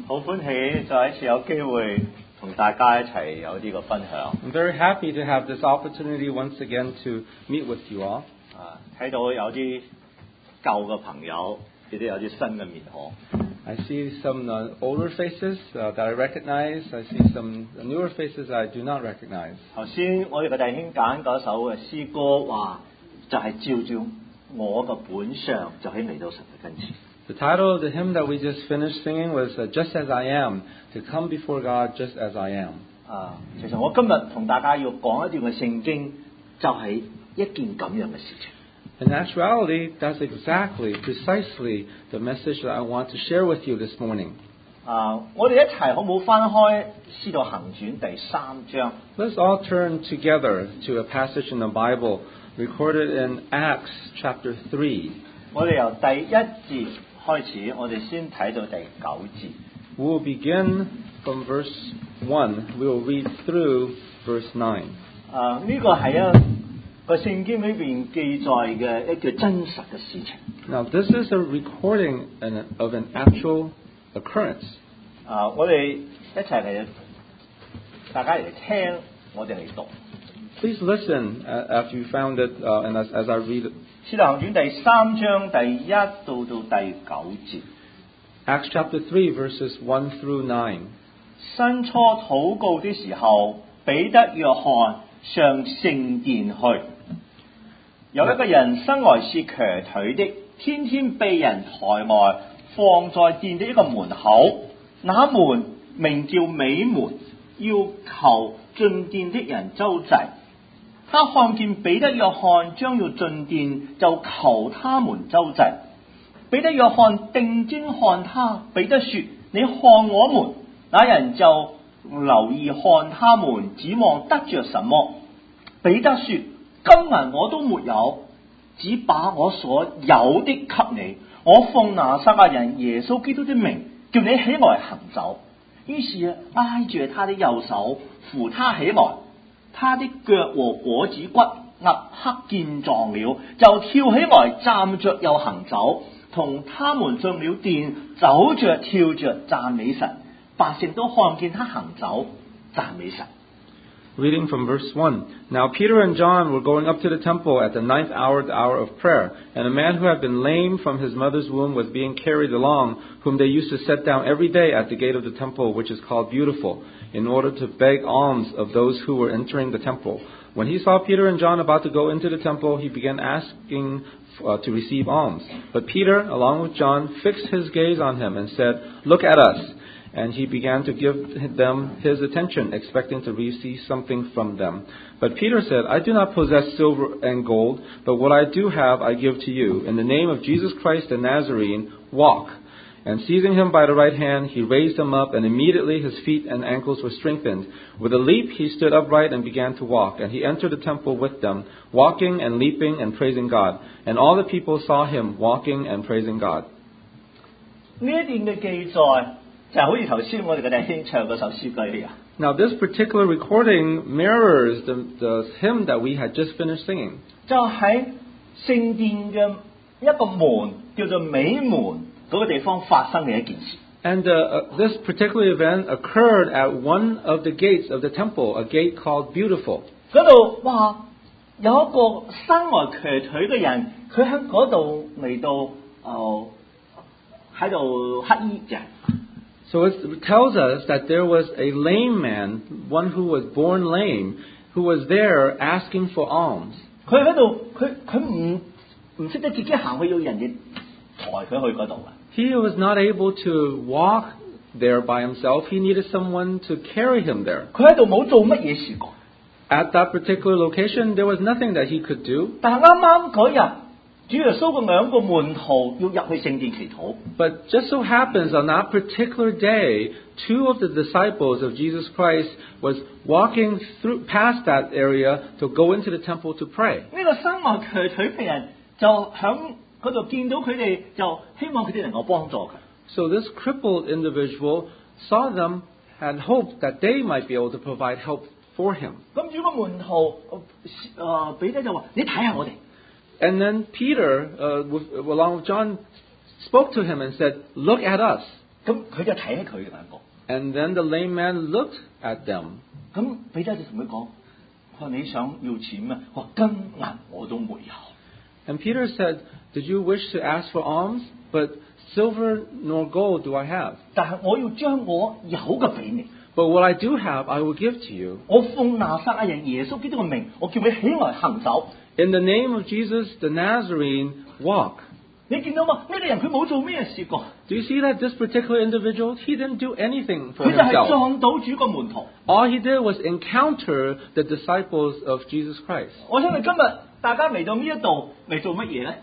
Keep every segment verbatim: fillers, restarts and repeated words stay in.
好歡喜再一次有機會同大家一齊有呢個分享。 I'm very happy to have this opportunity once again to meet with you all. 啊，睇到有啲舊嘅朋友，亦都有啲新嘅面孔。 I see some uh, older faces uh, that I recognize. I see some newer faces I do not recognize. 頭先我哋嘅弟兄揀嗰首嘅詩歌話，就係照照我嘅本相，就喺嚟到神嘅跟前。 The title of the hymn that we just finished singing was uh, Just As I Am, to come before God just as I am. 啊，其實我今日同大家要講一段嘅聖經，就係一件咁樣嘅事情。 In actuality, that's exactly, precisely the message that I want to share with you this morning. 啊，我哋一齊好唔好翻開《使徒行傳》第三章 Let's all turn together to a passage in the Bible recorded in Acts chapter three. 我哋由第一節開始，我哋先睇到第九節。 We will begin from verse one. We will read through verse nine. 啊，呢個係一個聖經裏邊記載嘅一個真實嘅事情。 Now, this is a recording of an actual occurrence. 啊，我哋一齊嚟，大家嚟聽，我哋嚟讀。 Please listen after you found it, uh, and as, as I read it. 使徒行傳第三章第一到到第九節。 Acts chapter three, verses one through nine. 申初禱告的時候，彼得、約翰上聖殿去。有一個人生來是瘸腿的，天天被人抬來，放在殿的一個門口。那門名叫美門，要求進殿的人周濟。他看見彼得、約翰將要進殿，就求他們周濟。彼得、約翰定睛看他，彼得說：你看我們。那人就留意看他們，指望得着什麼。彼得說：金銀我都沒有，只把我所有的給你。我奉拿撒勒人耶穌基督的名，叫你起來行走。於是挨住他的右手，扶他起來。他的腳和果子骨立刻健壯了，就跳起來，站着又行走，同他們進了殿，走着跳着讚美神。百姓都看見他行走，讚美神。 Reading from verse one. Now Peter and John were going up to the temple at the ninth hour, the hour of prayer. And a man who had been lame from his mother's womb was being carried along, whom they used to set down every day at the gate of the temple, which is called Beautiful, in order to beg alms of those who were entering the temple. When he saw Peter and John about to go into the temple, he began asking uh, to receive alms. But Peter, along with John, fixed his gaze on him and said, "Look at us." And he began to give them his attention, expecting to receive something from them. But Peter said, "I do not possess silver and gold, but what I do have I give to you. In the name of Jesus Christ the Nazarene, walk." And seizing him by the right hand, he raised him up, and immediately his feet and ankles were strengthened. With a leap he stood upright and began to walk. And he entered the temple with them, walking and leaping and praising God. And all the people saw him walking and praising God. 呢一段嘅記載就好似頭先我哋嘅弟兄唱嗰首詩歌一樣。 Now this particular recording mirrors the, the hymn that we had just finished singing. 就喺聖殿嘅一個門叫做美門嗰個地方發生嘅一件事。 And uh, uh, this particular event occurred at one of the gates of the temple, a gate called Beautiful. 嗰度哇，有一個生來瘸腿嘅人，佢喺嗰度嚟到誒喺度乞衣嘅。 So it tells us that there was a lame man, one who was born lame, who was there asking for alms. 佢喺度，佢佢唔唔識得自己行去，要人哋抬佢去嗰度啊。 He was not able to walk there by himself. He needed someone to carry him there. 佢喺度冇做乜嘢事過。 At that particular location, there was nothing that he could do. 但係啱啱嗰日，主耶穌嘅兩個門徒要入去聖殿祈禱。 But just so happens on that particular day, two of the disciples of Jesus Christ was walking through past that area to go into the temple to pray. 呢個生來瘸腿嘅人就響嗰度見到佢哋，就希望佢哋能夠幫助佢。 So this crippled individual saw them and hoped that they might be able to provide help for him. 咁主個門徒誒彼得就話：你睇下我哋。 And then Peter, uh, with, along with John, spoke to him and said, "Look at us." 咁佢就睇起佢哋兩個。 And then the lame man looked at them. 咁彼得就同佢講：佢話你想要錢咩？佢話金銀我都沒有。 And Peter said, Did you wish to ask for alms? But silver nor gold do I have. 但係我要將我有嘅俾你。 But what I do have, I will give to you. 我奉拿撒勒人耶穌基督嘅名，我叫你起來行走。 In the name of Jesus the Nazarene, walk. 你見到嘛？呢、這個人佢冇做咩事過， Do you see that this particular individual, he didn't do anything for 佢就係 himself. 撞到主個門徒。 All he did was encounter the disciples of Jesus Christ. 我相信今日大家嚟到呢一度嚟做乜嘢咧？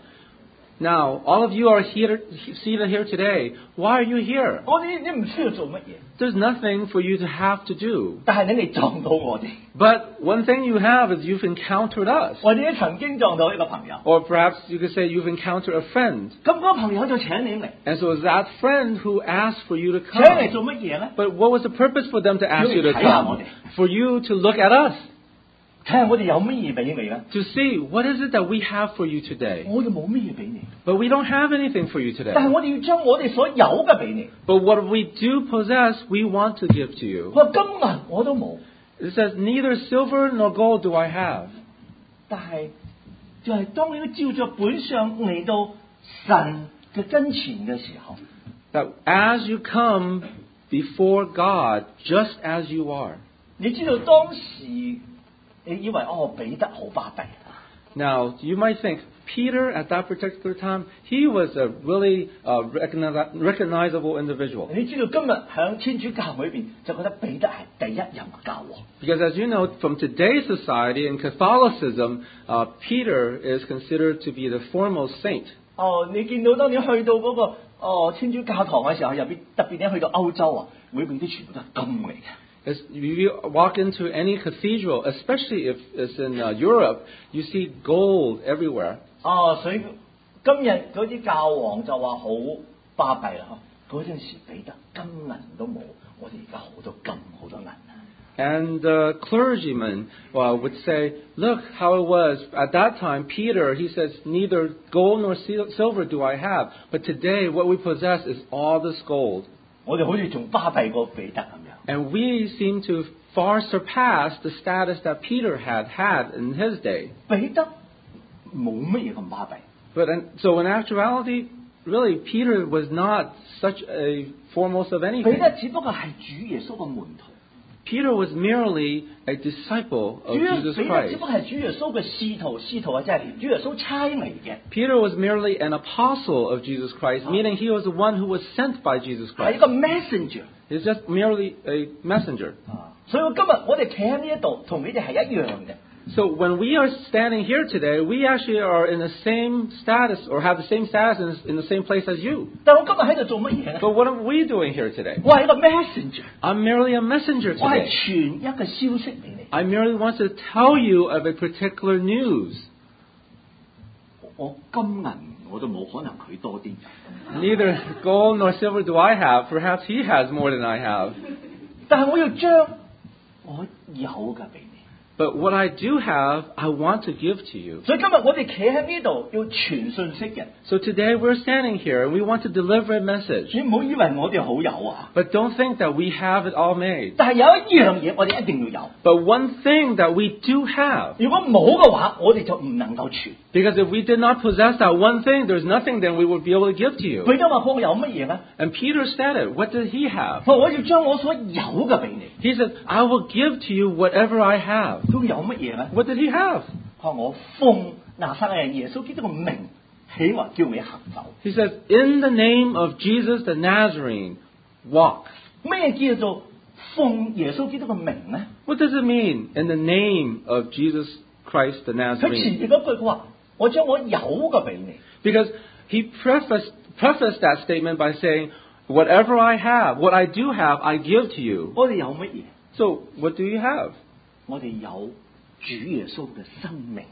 Now, all of you are here, seated here today. Why are you here? 我哋你唔需要做乜嘢， There's nothing for you to have to do. 但係你哋撞到我哋， But one thing you have is you've encountered us. 或者曾經撞到一個朋友， Or perhaps you could say you've encountered a friend. 咁嗰個朋友就請你嚟， And so it's that friend who asked for you to 請嚟 come. 做乜嘢咧？ But what was the purpose for them to ask you to 要嚟睇下我 come? 哋。 For you to look at us. 睇下我哋有乜嘢俾你咧？ To see what is it that we have for you today. 我哋冇乜嘢俾你， But we don't have anything for you 但係 today. 我哋要將我哋所有嘅俾你。 But what we do possess, we want to give to 佢 you. 話金銀我都冇， It says, neither silver nor gold do I have. 但係就係當你照着本相嚟到神嘅跟前嘅時候， That as you come before God, just as you are. 你知道當時你以為哦彼得好巴閉。 Now, you might think, Peter, at that particular time, he was a really uh, recogniz- recognizable individual. 你知道今日響天主教會裏邊就覺得彼得係第一任嘅教皇。 Because as you know, from today's society in Catholicism, uh, Peter is considered to be the foremost saint. 哦，你見到當你去到嗰、個哦天主教堂嘅時候，入邊特別你去到歐洲啊，裏邊啲全部都係金嚟嘅。 As you walk into any cathedral, especially if it's in uh, Europe, you see gold everywhere. 哦，所以今日嗰啲教皇就話好巴閉啦，嗰陣時彼得金銀都冇，我哋而家好多金好多銀啊！ And the clergyman uh, would say, look how it was. At that time, Peter, he says, neither gold nor sil- silver do I have. But today, what we possess is all this gold. 我哋好似仲巴閉過彼得咁樣。 And we seem to far surpass the status that Peter had had in his day. 彼得冇乜嘢咁巴閉， But in, so in actuality, really, Peter was not such a foremost of 彼 anything. 得只不過係主耶穌嘅門徒， Peter was merely a disciple 主 of 耶 Jesus 彼得只 Christ. 不過係主耶穌嘅使徒，使徒啊，即係主耶穌差嚟嘅， Peter was merely an apostle of Jesus Christ, meaning he was the one who was sent by Jesus 係一 Christ. 個 messenger。 He's just merely a messenger. 啊，所以我今日我哋企喺呢一度，同你哋係一樣嘅。 So when we are standing here today, we actually are in the same status or have the same status in, in the same place as you. 但我今日喺度做乜嘢咧？ But what are we doing here today? 我係一個 messenger， I'm merely a messenger 我係 today. 傳一個消息俾你。 I merely want to tell you of a particular news. 我金銀我都冇，可能佢多啲。 Neither gold nor silver do I have. Perhaps he has more than I have. 但係我要將我有嘅俾你。 But what I do have, I want to give to you. 所以今日我哋企喺呢度要傳信息嘅， So today we're standing here and we want to deliver a message. 你唔好以為我哋好有啊！ But don't think that we have it all made. 但係有一樣嘢我哋一定要有， But one thing that we do have, 如果冇嘅話，我哋就唔能夠傳。 because if we did not possess that one thing, there's nothing then we would be able to give to you. 彼得話：我有乜嘢咧？ And Peter said it. What did he have? 佢話我要將我所有嘅俾你。 He said, I will give to you whatever I have. 佢有乜嘢咧？ What did he have? 佢話我奉拿撒勒人耶穌基督嘅名，起來叫你行走。 He says, in the name of Jesus the Nazarene, walk. 咩叫做奉耶穌基督嘅名咧？ What does it mean, in the name of Jesus Christ the 佢前 Nazarene? 面嗰句佢話：我將我有嘅俾你。 Because he prefaced, prefaced that statement by saying, whatever I have, what I do have, I give to you. 我哋有乜嘢？ So, what do you have? 我哋有主耶穌嘅生命，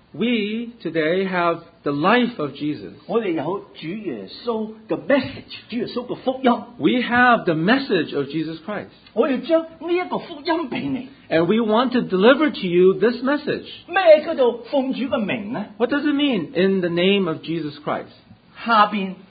We today have the life of Jesus. 我哋有主耶穌嘅 message，主耶穌嘅福音。 We have the message of Jesus Christ. 我要將呢一個福音俾你。 And we want to deliver to you this message. 咩叫做奉主嘅名咧？ What does it mean, in the name of Jesus Christ? 下邊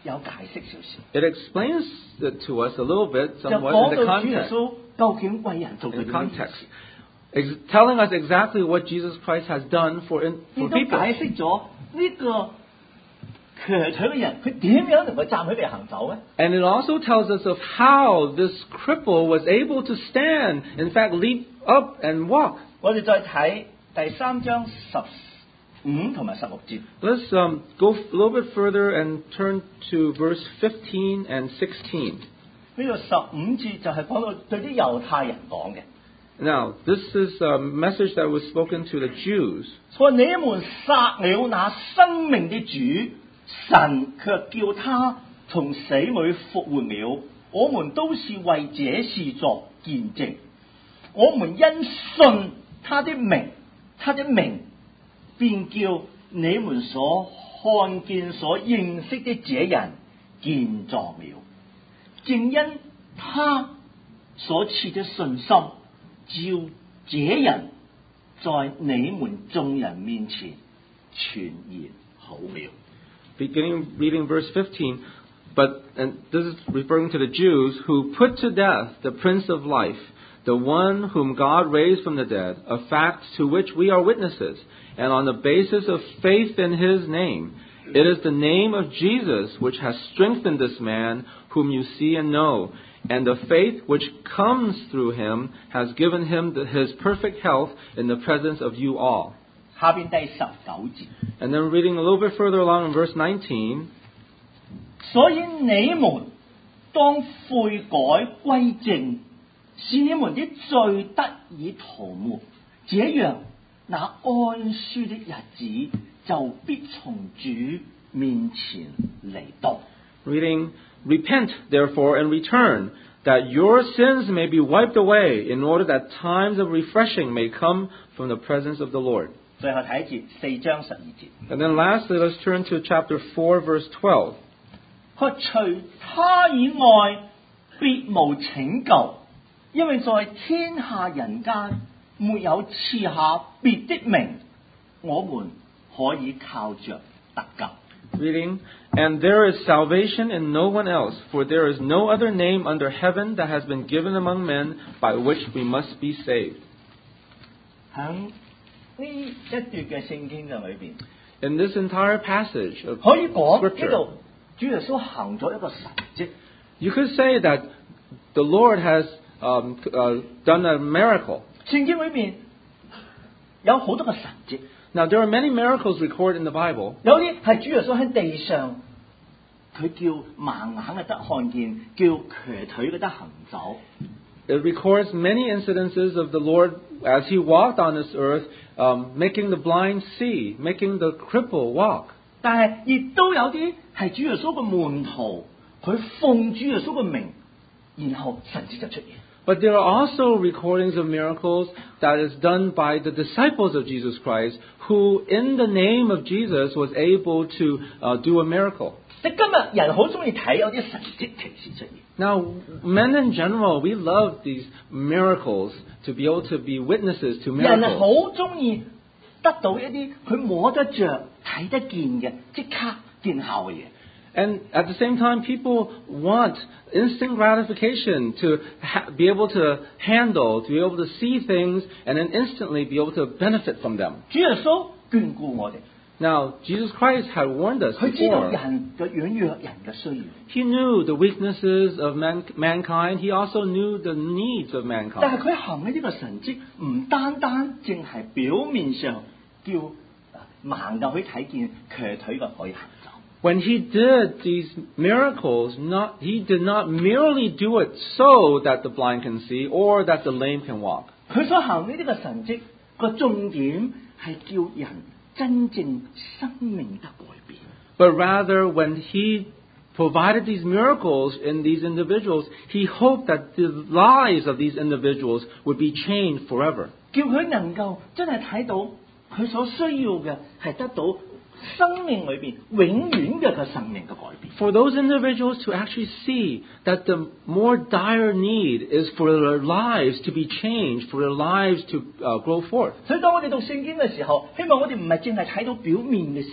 有解釋少少， It explains it to us a little bit, 就 somewhat 講 in the 到主耶 context. 穌究竟為人做咗 In 啲 the 乜嘢 context. 事， Ex- telling us exactly what Jesus Christ has done for, in, 亦 for 都 people. 解釋咗呢個瘸腿嘅人，佢點樣能夠站起嚟行走咧？ And it also tells us of how this cripple was able to stand, in fact, leap up and walk. 我哋再睇第三章十五同埋十六節。 Let's um, go a little bit further and turn to verse fifteen and sixteen. 呢度十五節就係講到對啲猶太人講嘅， Now, this is a message that was spoken to the Jews. 佢話你們殺了那生命的主，神卻叫他從死裏復活了。我們都是為這事作見證。我們因信他的名，他的名便叫你們所看見、所認識的這人見狀了。正因他所賜的信心，照這人在你們眾人面前全然好了。 Beginning reading verse fifteen, but and this is referring to the Jews who put to death the Prince of Life, the one whom God raised from the dead, a fact to which we are witnesses, and on the basis of faith in his name. It is the name of Jesus which has strengthened this man whom you see and know, and the faith which comes through him has given him the, his perfect health in the presence of you all. 下邊第十九節， And then reading a little bit further along in verse nineteen, 所以你們當悔改歸正，使你們的罪得以塗抹，這樣那安舒的日子就必從主面前嚟到。 reading, Repent therefore and return, that your sins may be wiped away, in order that times of refreshing may come from the presence of the Lord. 最後睇一節四章十二節， And then lastly, let's turn to chapter four, verse twelve. 佢話除他以外別無拯救，因為在天下人間沒有賜下別的名，我們可以靠着得救。 Reading, And there is salvation in no one else, for there is no other name under heaven that has been given among men by which we must be saved. 喺呢一段嘅聖經嘅裏邊， In this entire passage of 可以講呢 Scripture, 度主耶穌行咗一個神蹟。 you could say that the Lord has um, uh, done a miracle. 聖經裏邊有好多個神蹟， Now, there are many miracles recorded in the Bible. 有啲係主耶穌喺地上，佢叫盲眼嘅得看見，叫瘸腿嘅得行走。 It records many incidences of the Lord as He walked on this earth, um, making the blind see, making the cripple walk. 但係亦都有啲係主耶穌嘅門徒，佢奉主耶穌嘅名，然後神蹟就出現。 But there are also recordings of miracles that is done by the disciples of Jesus Christ, who in the name of Jesus was able to uh, do a miracle. 即今日人好中意睇有啲神蹟奇事出現。 Now, men in general, we love these miracles, to be able to be witnesses to 人 miracles. 好中意得到一啲佢摸得着、睇得見嘅，即刻見效嘅嘢。 And at the same time, people want instant gratification to ha- be able to handle, to be able to see things, and then instantly be able to benefit from them. 主耶穌眷顧我哋， Now, Jesus Christ had warned us 佢知道 before. 人嘅軟弱、人嘅需要， He knew the weaknesses of man- mankind. He also knew the needs of 但係 mankind. 佢行嘅呢個神蹟唔單單淨係表面上叫盲嘅可以睇見，瘸腿嘅可以行走。 When he did these miracles, not, he did not merely do it so that the blind can see or that the lame can walk. 佢所行呢啲嘅神蹟個重點係叫人真正生命得改變。 But rather, when he provided these miracles in these individuals, he hoped that the lives of these individuals would be changed forever. 叫佢能夠真係睇到佢所需要嘅係得到生命裏邊永遠嘅個生命嘅改變。 For those individuals to actually see that the more dire need is for their lives to be changed, for their lives to uh, grow forth. 所以當我哋讀聖經嘅時候，希望我哋唔係淨係睇到表面嘅事情，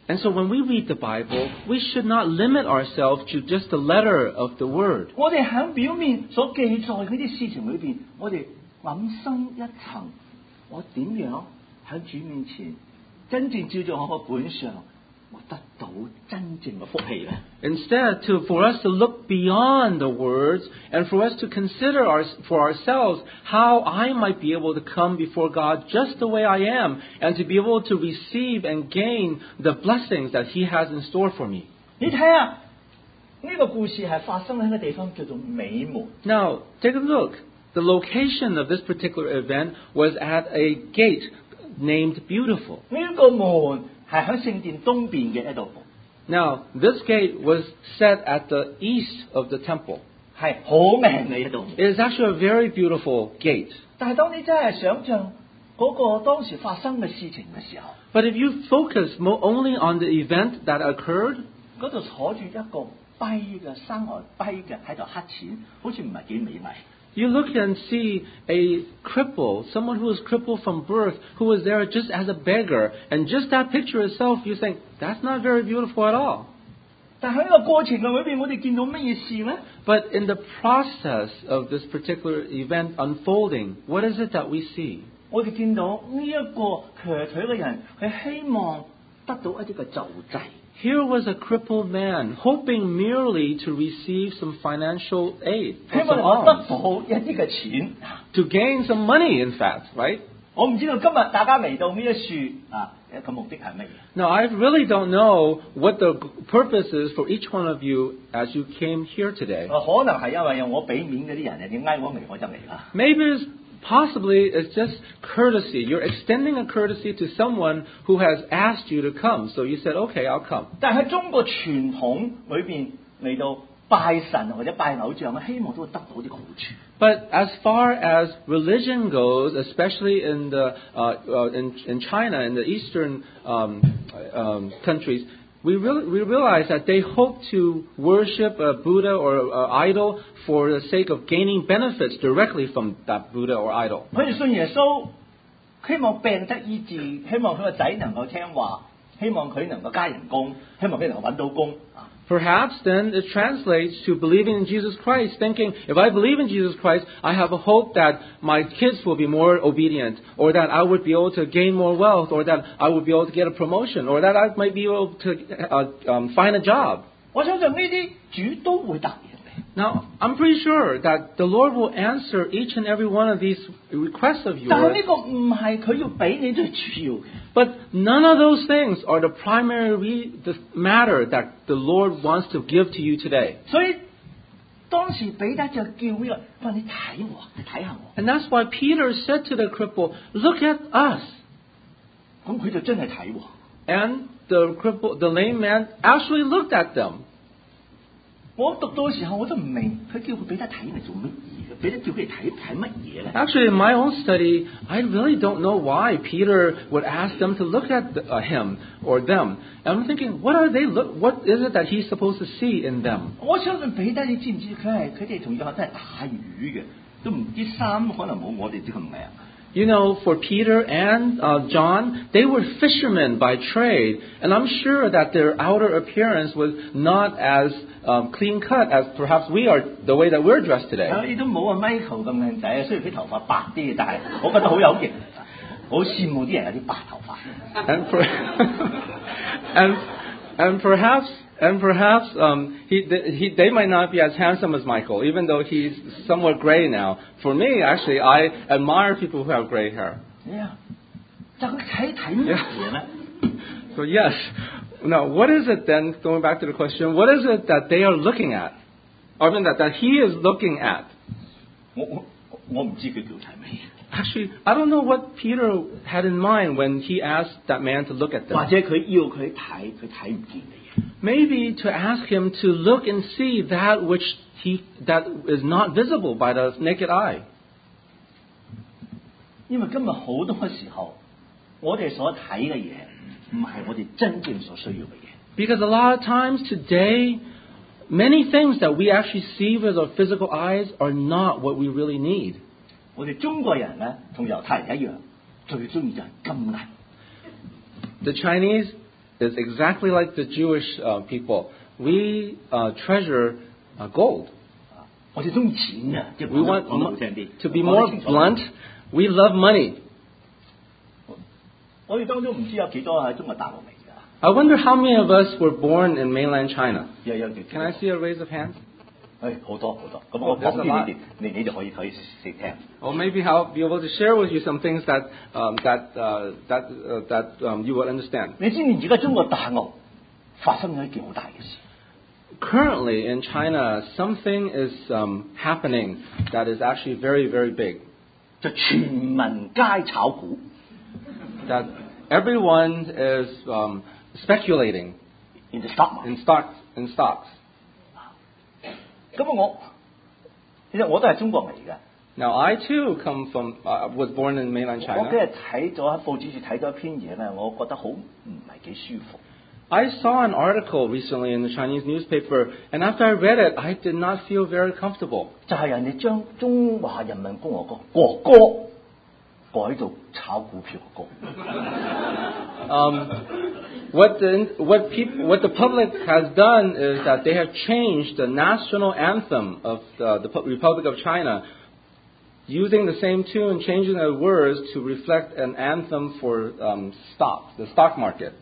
And so when we read the Bible, we should not limit ourselves to just the letter of the word. 我哋喺表面所記載嗰啲事情裏邊，我哋諗深一層，我點樣喺主面前真正照住我個本相，我得到真正嘅福氣咧？ Instead, to, for us to look beyond the words and for us to consider our, for ourselves how I might be able to come before God just the way I am and to be able to receive and gain the blessings that He has in store for me. 你睇下呢個故事係發生喺一個地方叫做美門。 Now, take a look. The location of this particular event was at a gate named Beautiful. 呢個門係喺聖殿東邊嘅一度， Now, this gate was set at the east of the temple. 係好靚嘅一度。 It is actually a very beautiful gate. 但係當你真係想像嗰個當時發生嘅事情嘅時候， But if you focus more only on the event that occurred, 嗰度坐住一個跛嘅生來跛嘅喺度乞錢，好似唔係幾美麗。 you look and see a cripple, someone who was crippled from birth, who was there just as a beggar. And just that picture itself, you think, that's not very beautiful at all. 但喺呢個過程嘅裏邊，我哋見到乜嘢事呢？ But in the process of this particular event unfolding, what is it that we see? 我哋見到呢一個瘸腿嘅人，佢希望得到一啲嘅救濟。 Here was a crippled man hoping merely to receive some financial aid, 希 some 望我得 alms, 到一啲嘅錢。 to gain some money, in fact, right? 我唔知道今日大家嚟到呢一樹啊嘅目的係乜嘢？ Now, I really don't know what the purpose is for each one of you as you came here today. 啊可能係因為我俾面嗰啲人，點解我嚟我就嚟啦？ Maybe it's possibly it's just courtesy. You're extending a courtesy to someone who has asked you to come. So you said, okay, I'll come. 但係喺中國傳統裏邊嚟到拜神或者拜偶像，希望都會得到啲好處。 But as far as religion goes, especially in the uh, uh, in, in China, in the eastern um, um, countries, we, re- we realize that they hope to worship a Buddha or an idol for the sake of gaining benefits directly from that Buddha or idol. 佢哋信耶穌，希望病得醫治，希望佢個仔能夠聽話，希望佢能夠加人工，希望佢能夠揾到工。 Perhaps then it translates to believing in Jesus Christ, thinking, if I believe in Jesus Christ, I have a hope that my kids will be more obedient, or that I would be able to gain more wealth, or that I would be able to get a promotion, or that I might be able to uh, um, find a job. 我相信呢啲主都會答應你。 Now, I'm pretty sure that the Lord will answer each and every one of these requests of 但係 yours. 呢個唔係佢要俾你最主要嘅。 But none of those things are the primary re- the matter that the Lord wants to give to you today. 所以當時彼得就叫呢個，佢話你睇我，你睇下我。 And that's why Peter said to the cripple, look at us. 咁佢就真係睇喎。 And the cripple, the lame man actually looked at them. 我讀到嘅時候我都唔明，佢叫佢彼得睇嚟做乜嘢？彼得叫佢哋睇睇乜嘢咧？ Actually, in my own study, I really don't know why Peter would ask them to look at the, uh, him or them. And I'm thinking, what are they look? What is it that he's supposed to see in them? 我相信彼得，你知唔知佢係佢哋同約翰都係打魚嘅，都唔啲衫可能冇我哋啲咁靚。 You know, for Peter and uh, John, they were fishermen by trade, and I'm sure that their outer appearance was not as um, clean cut as perhaps we are, the way that we're dressed today. 你都冇阿 Michael 咁靚仔，雖然佢頭髮白啲，但係我覺得好有型，好羨慕啲人有啲白頭髮。 And, per- and and perhaps and perhaps um, he, he they might not be as handsome as Michael, even though he's somewhat gray now. For me, actually, I admire people who have gray hair. Yeah. 就佢睇睇乜嘢咧？ So yes. Now, what is it then? Going back to the question, what is it that they are looking at? I mean, that that he is looking at. 我我我唔知佢叫睇乜嘢。 Actually, I don't know what Peter had in mind when he asked that man to look at 或 them. 者佢要佢睇，佢睇唔見嘅嘢。 Maybe to ask him to look and see that which he that is not visible by the naked eye. 因為今日好多嘅時候，我哋所睇嘅嘢唔係我哋真正所需要嘅嘢。 Because a lot of times today, many things that we actually see with our physical eyes are not what we really need. 我哋中國人咧，同猶太人一樣，最中意就係金銀。 The Chinese is exactly like the Jewish uh, people. We uh, treasure uh, gold. 我哋中意錢嘅，即係 We 講得 want 講得好聽啲。 to be 講 more 得清楚 blunt. We love money. 我哋當中唔知有幾多喺中國大陸嚟㗎。 I wonder how many of us were born in mainland China. 有有條 Can I see a raise of hands? 誒好多好多，咁我 There's 講 a 啲 lot. 你哋你你就可以可以識聽。 Or maybe I'll be able to share with you some things that um, that uh, that uh, that um, you will understand. 你知唔知而家中國大陸發生咗一件好大嘅事？ Currently in China, something is um, happening that is actually very, very big. 就全民皆炒股， That everyone is um, speculating in the stock market。 in stocks. In stocks. 咁啊我其實我都係中國嚟嘅。 Now I too come from uh, was born in mainland 我今 China. 日睇咗喺報紙處睇咗一篇嘢咧，我覺得好唔係幾舒服。 I saw an article recently in the Chinese newspaper, and after I read it, I did not feel very comfortable. 就係人哋將中華人民共和國國歌改做炒股票嘅歌。 Um, what the what people what the public has done is that they have changed the national anthem of the, the Republic of China, using the same tune, changing the words to reflect an anthem for um, stocks, the stock market.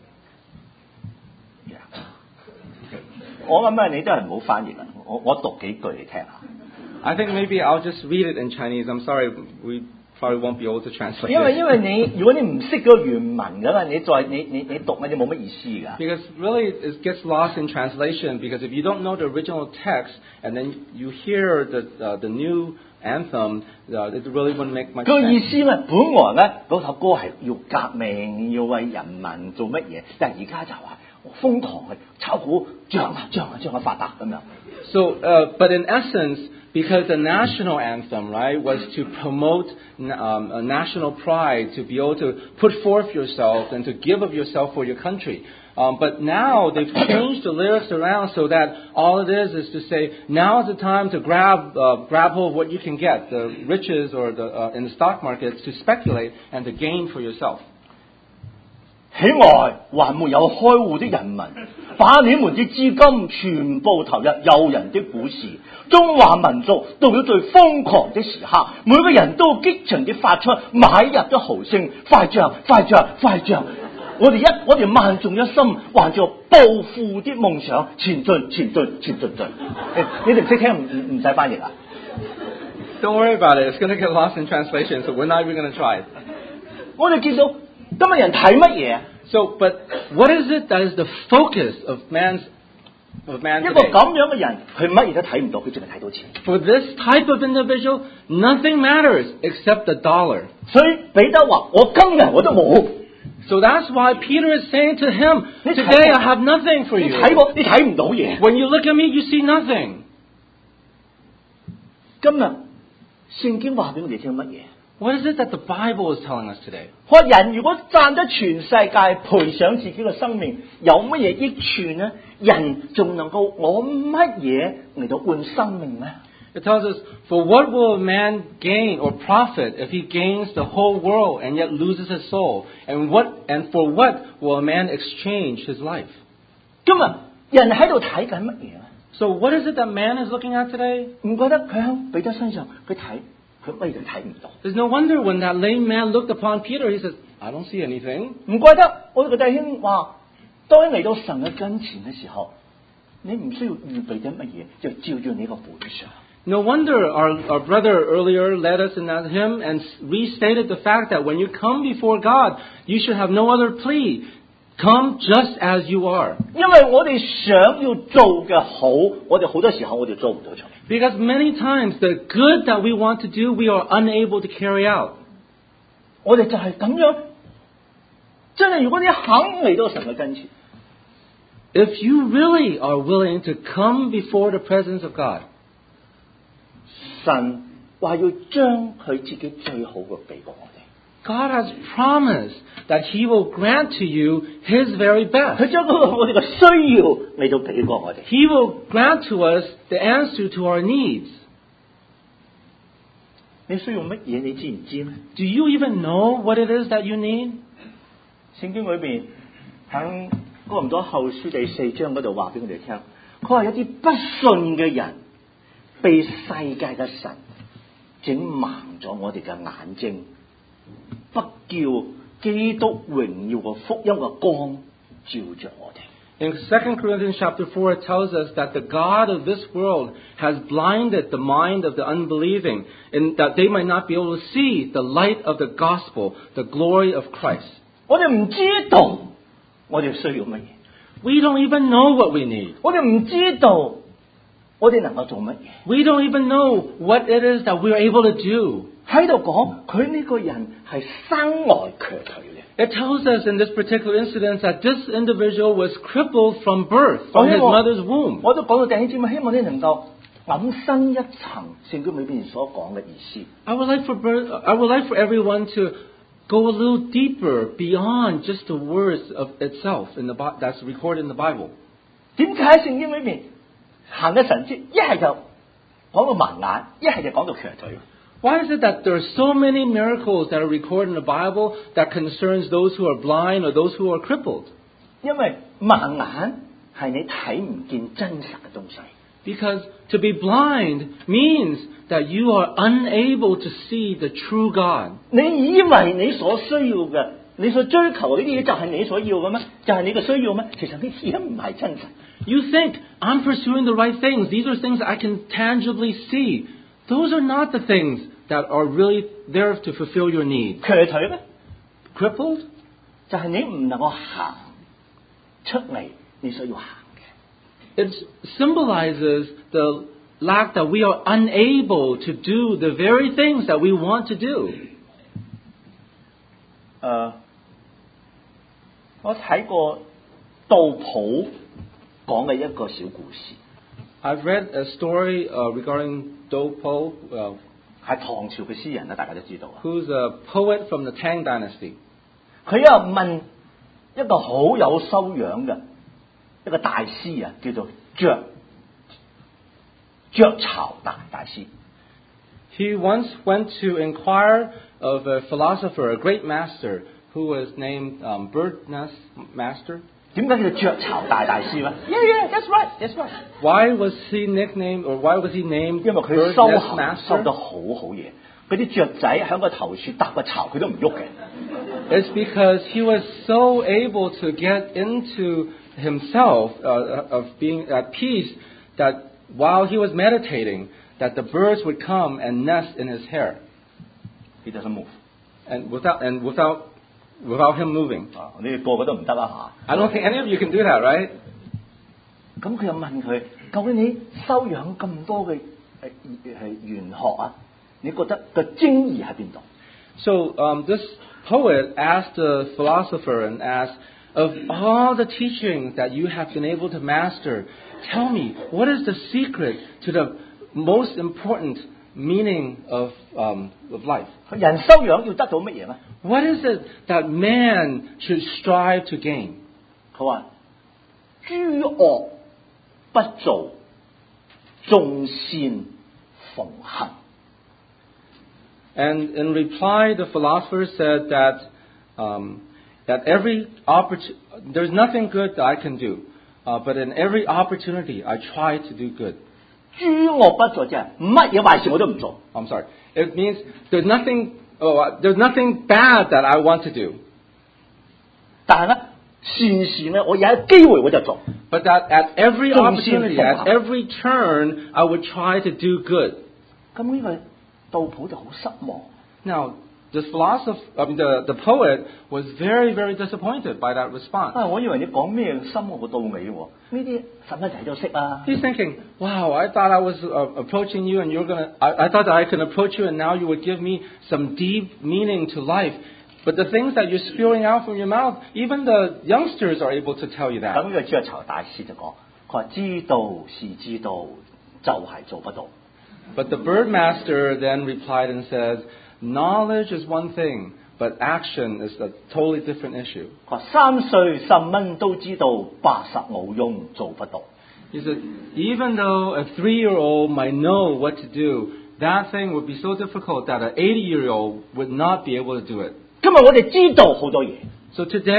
我諗啊，你都係唔好翻譯啦，我我讀幾句你聽下。 I think maybe I'll just read it in Chinese. I'm sorry, we probably won't be able to translate 因為 it. 因為你如果你唔識嗰個原文㗎嘛，你再你你你讀咧，你冇乜意思㗎。 Because really it gets lost in translation, because if you don't know the original text and then you hear the uh, the new anthem, uh, it really wouldn't make much 個意 sense. 思咧，本來咧嗰首歌係要革命，要為人民做乜嘢，但係而家就話瘋狂去炒股，漲啊漲啊漲啊發達咁樣。 So, uh, but in essence, because the national anthem, right, was to promote um, a national pride, to be able to put forth yourself and to give of yourself for your country. Um, but now they've changed the lyrics around so that all it is is to say, now is the time to grab uh, grab hold of what you can get, the riches or the uh, in the stock markets, to speculate and to gain for yourself. 喜愛還沒有開戶的人民，把你們的資金全部投入誘人的股市。中華民族到咗最瘋狂的時刻，每個人都激情地發出買入的號聲，快漲快漲快漲！我哋一我哋萬眾一心，懷着暴富的夢想，前進前進前進進。你哋唔識聽唔唔唔使翻譯啊！ Don't worry about it. It's going to get lost in translation, so we're not even going to try it. 我哋見到今日人睇乜嘢？ So, but what is it that is the focus of man's of man 一個 today? 咁樣嘅人，佢乜嘢都睇唔到，佢淨係睇到錢。 For this type of individual, nothing matters except the dollar. 所以彼得話：我今日我都冇。 So that's why Peter is saying to him, today I have nothing for 你 you. 睇我，你睇唔到嘢。 When you look at me, you see nothing. 今日聖經話俾我哋聽乜嘢？ What is it that the Bible is telling us today? 我人如果賺得全世界，賠上自己嘅生命，有乜嘢益處呢？人仲能夠攞乜嘢嚟到換生命呢？ It tells us, for what will a man gain or profit if he gains the whole world and yet loses his soul? And what and for what will a man exchange his life? 今日人喺度睇緊乜嘢呢？ So what is it that man is looking at today? 唔覺得佢喺彼得身上，佢睇佢乜嘢都睇唔到。 There's no wonder when that lame man looked upon Peter, he says, I don't see anything. 唔怪得我哋個弟兄話，當你嚟到神嘅跟前嘅時候，你唔需要預備啲乜嘢，就照住你個本相。 No wonder our, our brother earlier led us in that hymn and restated the fact that when you come before God, you should have no other plea. Come just as you are. 因為我哋想要做嘅好，我哋好多時候我哋做唔到出嚟。 Because many times the good that we want to do, we are unable to carry out. 我哋就係咁樣，真係如果你肯嚟到神嘅跟前， If you really are willing to come before the presence of God, 神話要將佢自己最好嘅俾過我哋。 God has promised that He will grant to you His very 佢 best. 將嗰個我哋嘅需要嚟到俾過我哋。 He will grant to us the answer to our needs. 你需要乜嘢？你知唔知咧？ Do you even know what it is that you need? 聖經裏邊喺哥林多後書第四章嗰度話俾我哋聽，佢話有啲不信嘅人被世界嘅神整盲咗我哋嘅眼睛，不叫基督榮耀嘅福音嘅光照着我哋。 In Second Corinthians chapter four, it tells us that the God of this world has blinded the mind of the unbelieving, and that they might not be able to see the light of the gospel, the glory of Christ. 我哋唔知道我哋需要乜嘢， We don't even know what we need. 我哋唔知道我哋能夠做乜嘢。 We don't even know what it is that we are able to do. 喺度講佢呢個人係生來瘸腿嘅。 It tells us in this particular incident that this individual was crippled from birth, from his mother's womb. 我都講到弟兄姊妹，希望你能夠諗深一層聖經裏邊所講嘅意思。 I would like for I would like for everyone to go a little deeper beyond just the words of itself in the that's recorded in the Bible. 點解喺聖經裏邊行嘅神蹟，一係就講到盲眼，一係就講到瘸腿？ Why is it that there are so many miracles that are recorded in the Bible that concerns those who are blind or those who are crippled? 因為盲眼係你睇唔見真實嘅東西。 Because to be blind means that you are unable to see the true God. 你以為你所需要嘅，你所追求呢啲嘢就係你所要嘅咩？就係你嘅需要咩？其實呢啲嘢唔係真實。 You think, I'm pursuing the right things. These are things I can tangibly see. Those are not the things that are really there to fulfill your needs. 瘸腿咩？ Crippled? 就係你唔能夠行出嚟你所要行嘅。 It symbolizes the lack that we are unable to do the very things that we want to do. 誒，我睇過杜甫講嘅一個小故事。 I've read a story uh, regarding Do Po, uh, 係唐朝嘅詩人啦，大家都知道啊。 who's a poet from the Tang Dynasty. 佢又問一個好有修養嘅一個大師啊，叫做雀雀巢大大師。 He once went to inquire of a philosopher, a great master, who was named um, Bird Nest Master. 點解叫做雀巢大大師咧 ？Yeah, yeah, that's right, that's right. Why was he nicknamed, or why was he named 因為佢 Bird 修 Nest 行修得 Master? 好好嘢，嗰啲雀仔喺個頭處搭個巢，佢都唔喐嘅。 It's because he was so able to get into himself uh, of being at peace that while he was meditating, that the birds would come and nest in his hair, He doesn't move. and without and without without him moving. 啊，你哋個個都唔得啦 I don't think any of you can do that, right? 嚇。咁佢又問佢：究竟你修養咁多嘅誒係玄學啊？你覺得個精義喺邊度？ So um, this poet asked the philosopher and asked, of all the teachings that you have been able to master, tell me, what is the secret to the most important meaning of, um, of life? 人修養要得到乜嘢咧？ What is it that man should strive to gain? 佢話：諸惡不做，眾善奉行。 And in reply, the philosopher said that um, that every opportunity, there's nothing good that I can do, uh, but in every opportunity, I try to do good. 諸惡不做即係乜嘢壞事我都唔做。 I'm sorry. It means there's nothing, oh, uh, there's nothing bad that I want to do, 但係咧善事咧，我有機會我就做。 but that at every 眾善 opportunity, 奉 at 行。 every turn, I would try to do good. 咁呢個杜甫就好失望。 Now, the philosopher, I mean, the, the poet was very, very disappointed by that response. 啊，我以為你講咩深奧到尾喎？呢啲細蚊仔都識啊。 He's thinking, wow, I thought I was uh, approaching you and you're going to, I, I thought that I could approach you and now you would give me some deep meaning to life. But the things that you're spewing out from your mouth, even the youngsters are able to tell you that. 咁呢個雀巢大師就講：佢話知道是知道，就係做不到。 But the bird master then replied and says, knowledge is one thing, but action is a totally different issue. 佢話三歲十蚊都知道，八十冇用，做不到。 He said, even though a three-year-old might know what to do, that thing would be so difficult that an eighty-year-old would not be able to do it. 今日我哋知道好多嘢， So today,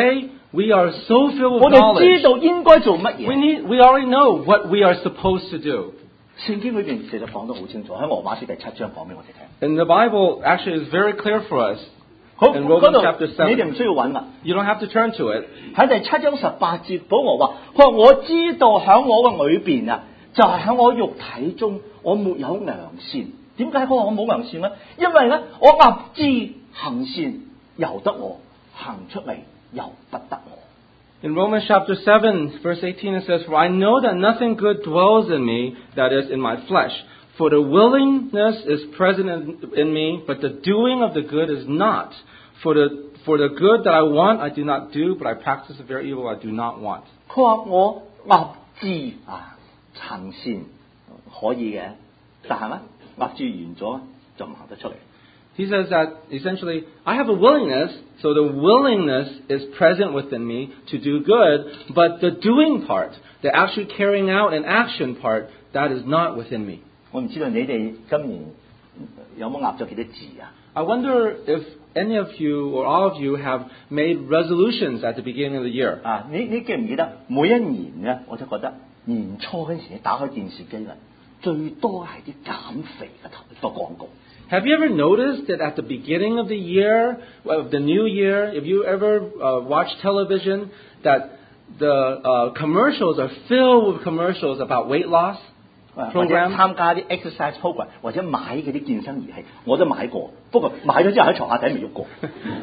We are so filled with 我哋知 knowledge. 道應該做乜 We 嘢。 need, we already know what we are supposed to do. 聖經裏邊其實講得好清楚，喺羅馬書第七章講俾我哋聽。 And the Bible actually is very clear for us. 好， In 嗰 Romans 度 chapter 你哋 seven. 唔需要揾啦。 You don't have to turn to it. 喺第七章十八節，保羅話：佢話我知道喺我嘅裏邊啊，就係、是、喺我肉體中，我沒有良善。點解佢話我冇良善咧？因為咧，我立志行善，由得我行出嚟，由不得我。 In Romans chapter seven, verse eighteen, it says, For I know that nothing good dwells in me, that is, in my flesh. For the willingness is present in, in me, but the doing of the good is not. For the, for the good that I want, I do not do, but I practice the very evil I do not want. 佢話我立志啊行善可以嘅，但係咧立志完咗就唔行得出嚟。 He says that essentially, I have a willingness, so the willingness is present within me to do good, but the doing part, the actually carrying out an action part, that is not within me. 我唔知道你哋今年有冇壓咗幾多字啊？ I wonder if any of you or all of you have made resolutions at the beginning of the year. 啊，你你記唔記得每一年咧，我就覺得年初嗰陣時，你打開電視機啦，最多係啲減肥嘅頭個廣告。 Have you ever noticed that at the beginning of the year, of the new year, if you ever uh, watch television, that the uh, commercials are filled with commercials about weight loss 或者 programs? 參加啲 exercise program，或者買嗰啲健身儀器，我都買過。不過買咗之後喺床下底未喐過。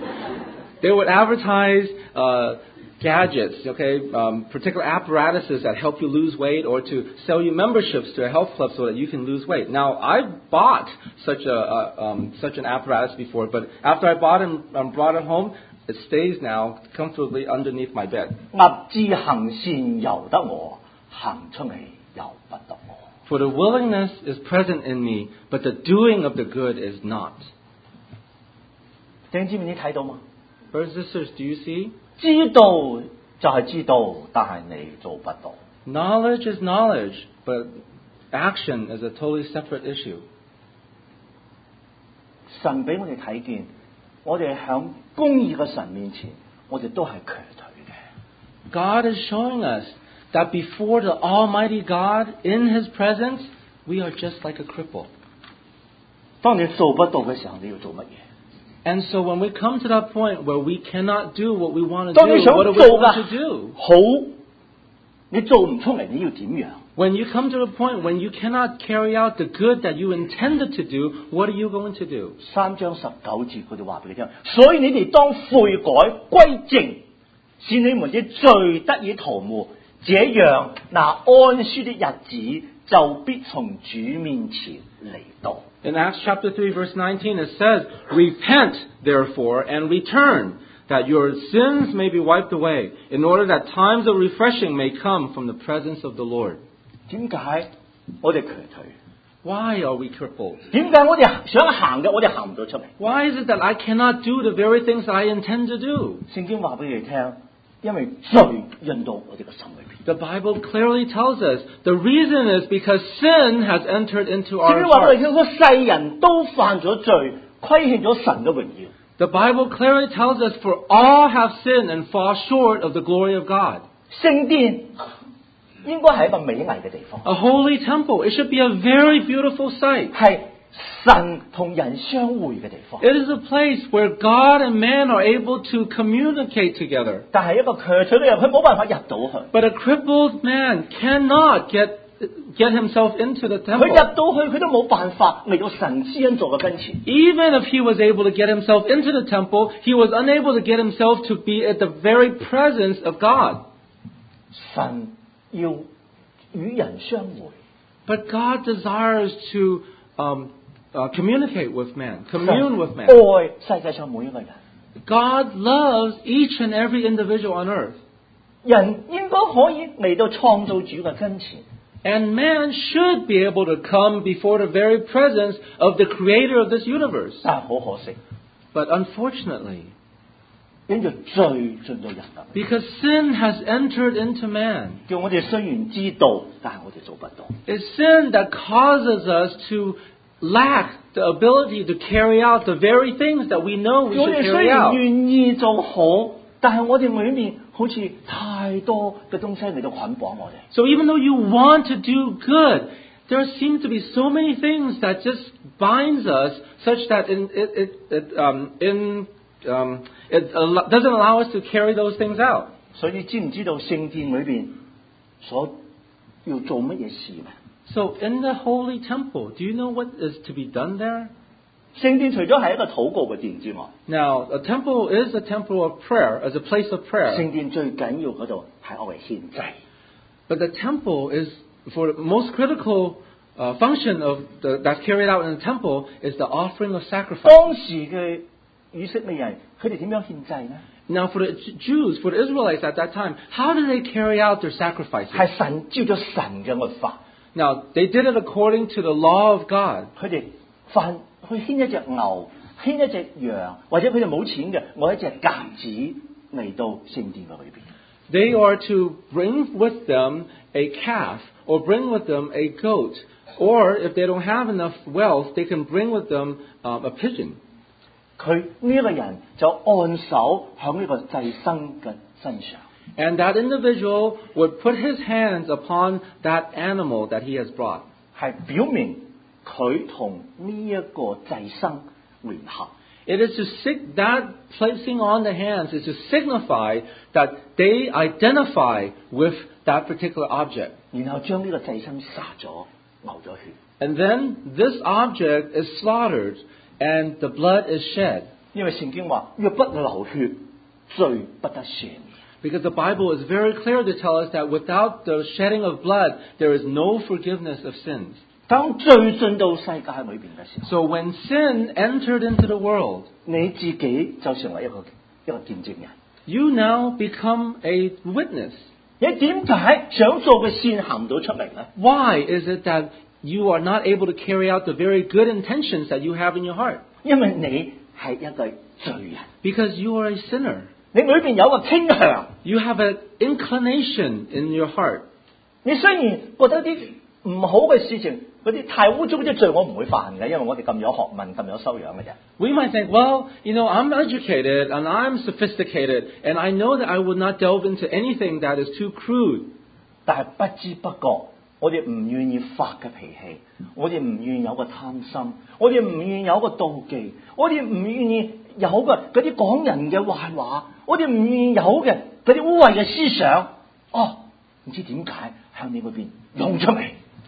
They would advertise uh, gadgets, okay, um, particular apparatuses that help you lose weight, or to sell you memberships to a health club so that you can lose weight. Now, I bought such a uh, um, such an apparatus before, but after I bought and um, brought it home, it stays now comfortably underneath my bed. 立志行善由得我，行出嚟由不得我。 For the willingness is present in me, but the doing of the good is not. 弟兄姊妹，你睇到嗎？ Brothers and sisters, do you see? 知道就係知道，但係你做不到。 Knowledge is knowledge, but action is a totally separate issue. 神俾我哋睇見，我哋響公義嘅神面前，我哋都係瘸腿嘅。 God is showing us that before the Almighty God, in His presence, we are just like a cripple. 當你做不到嘅時候，你要做乜嘢？ And so when we come to that point where we cannot do what we want to 當你 do, 想 what are 做 we 嘅 going to do? 好，你做唔出嚟，你要點樣？ When you come to the point when you cannot carry out the good that you intended to do, what are you going to do? 三章十九節佢哋話俾你聽，所以你哋當悔改歸正，使你們嘅罪得以塗抹，這樣那安舒的日子就必從主面前嚟到。 In Acts chapter three, verse nineteen, it says, Repent, therefore, and return, that your sins may be wiped away, in order that times of refreshing may come from the presence of the Lord. 點解我哋瘸腿？ Why are we crippled? 點解我哋想行嘅，我哋行唔到出嚟？ Why is it that I cannot do the very things that I intend to do? 聖經話俾你聽，因為罪引到我哋嘅心裏邊。 The Bible clearly tells us the reason is because sin has entered into 聖 our 經話俾 hearts. 你聽，個世人都犯咗罪，虧欠咗神嘅榮耀。 The Bible clearly tells us for all have sinned and fall short of the glory of God. 聖殿應該係一個美麗嘅地方， A holy temple, it should be a very beautiful sight. 係神同人相會嘅地方。 It is a place where God and man are able to communicate together. 但係一個瘸腿嘅人，佢冇辦法入到去。 But a crippled man cannot get, get himself into the 佢 temple. 入到去，佢都冇辦法嚟到神施恩座嘅跟前。 Even if he was able to get himself into the temple, he was unable to get himself to be at the very presence of God. 神要與人相會， But God desires to um, uh, communicate with man, commune with man. 愛世界上每一個人。 God loves each and every individual on earth. 人應該可以嚟到創造主嘅跟前， And man should be able to come before the very presence of the creator of this universe. 但係好可惜， But unfortunately, 因着罪進到人入， because sin has entered into man, 叫我哋雖然知道，但係我哋做不到。 it's sin that causes us to lack the ability to carry out the very things that we know we 我 should 哋雖 carry 然 out. 願意做好，但係我哋裏面好似太多嘅東西嚟到捆綁我哋。 So even though you want to do good, there seem to be so many things that just binds us such that in, it, it, it, um, in, um, it al- doesn't allow us to carry those things out. 所以你知唔知道聖殿裏邊所要做乜嘢事咩？ So in the holy temple, do you know what is to be done there? 聖殿除咗係一個禱告嘅殿之外， Now, a temple is a temple of prayer, as a place of prayer. 聖殿最緊要嗰度係愛嚟獻祭。 But the temple is, for the most critical uh, function of the, that's carried out in the temple is the offering of sacrifice. 當時嘅以色列人，佢哋點樣獻祭呢？ Now, for the Jews, for the Israelites at that time, how did they carry out their sacrifices? 係神照咗神嘅律法， Now, they did it according to the law of God. 佢哋犯去牽一隻牛，牽一隻羊，或者佢哋冇錢嘅，攞一隻鴿子嚟到聖殿嘅裏邊。 They are to bring with them a calf, or bring with them a goat, or if they don't have enough wealth, they can bring with them um, a pigeon. 佢呢一個人就按手響呢個祭牲嘅身上， And that individual would put his hands upon that animal that he has brought. 係表明佢同呢一個祭牲聯合。 It is to sig- that placing on the hands is to signify that they identify with that particular object. 然後將呢個祭牲殺咗，流咗血。 And then this object is slaughtered and the blood is shed. 因為聖經話：若不流血，罪不得赦免。 Because the Bible is very clear to tell us that without the shedding of blood, there is no forgiveness of sins. 當罪進到世界裏邊嘅時候， So when sin entered into the world, 你自己就成為一個一個見證人。 you now become a witness. 你點解想做嘅善行唔到出嚟呢？ Why is it that you are not able to carry out the very good intentions that you have in your heart? 因為你係一個罪人， Because you are a sinner. 你裏邊有個傾向。 You have an inclination in your heart. 你雖然覺得啲唔好嘅事情，嗰啲太污糟嗰啲罪我唔會犯嘅，因為我哋咁有學問、咁有修養嘅人。 We might think, well, you know, I'm educated and I'm sophisticated and I know that I would not delve into anything that is too crude. 但係不知不覺，我哋唔願意發嘅脾氣，我哋唔願意有個貪心，我哋唔願意有個妒忌，我哋唔願意有嘅嗰啲講人嘅壞話，我哋唔願意有嘅嗰啲污穢嘅思想。哦，唔知點解向你嗰邊湧出嚟。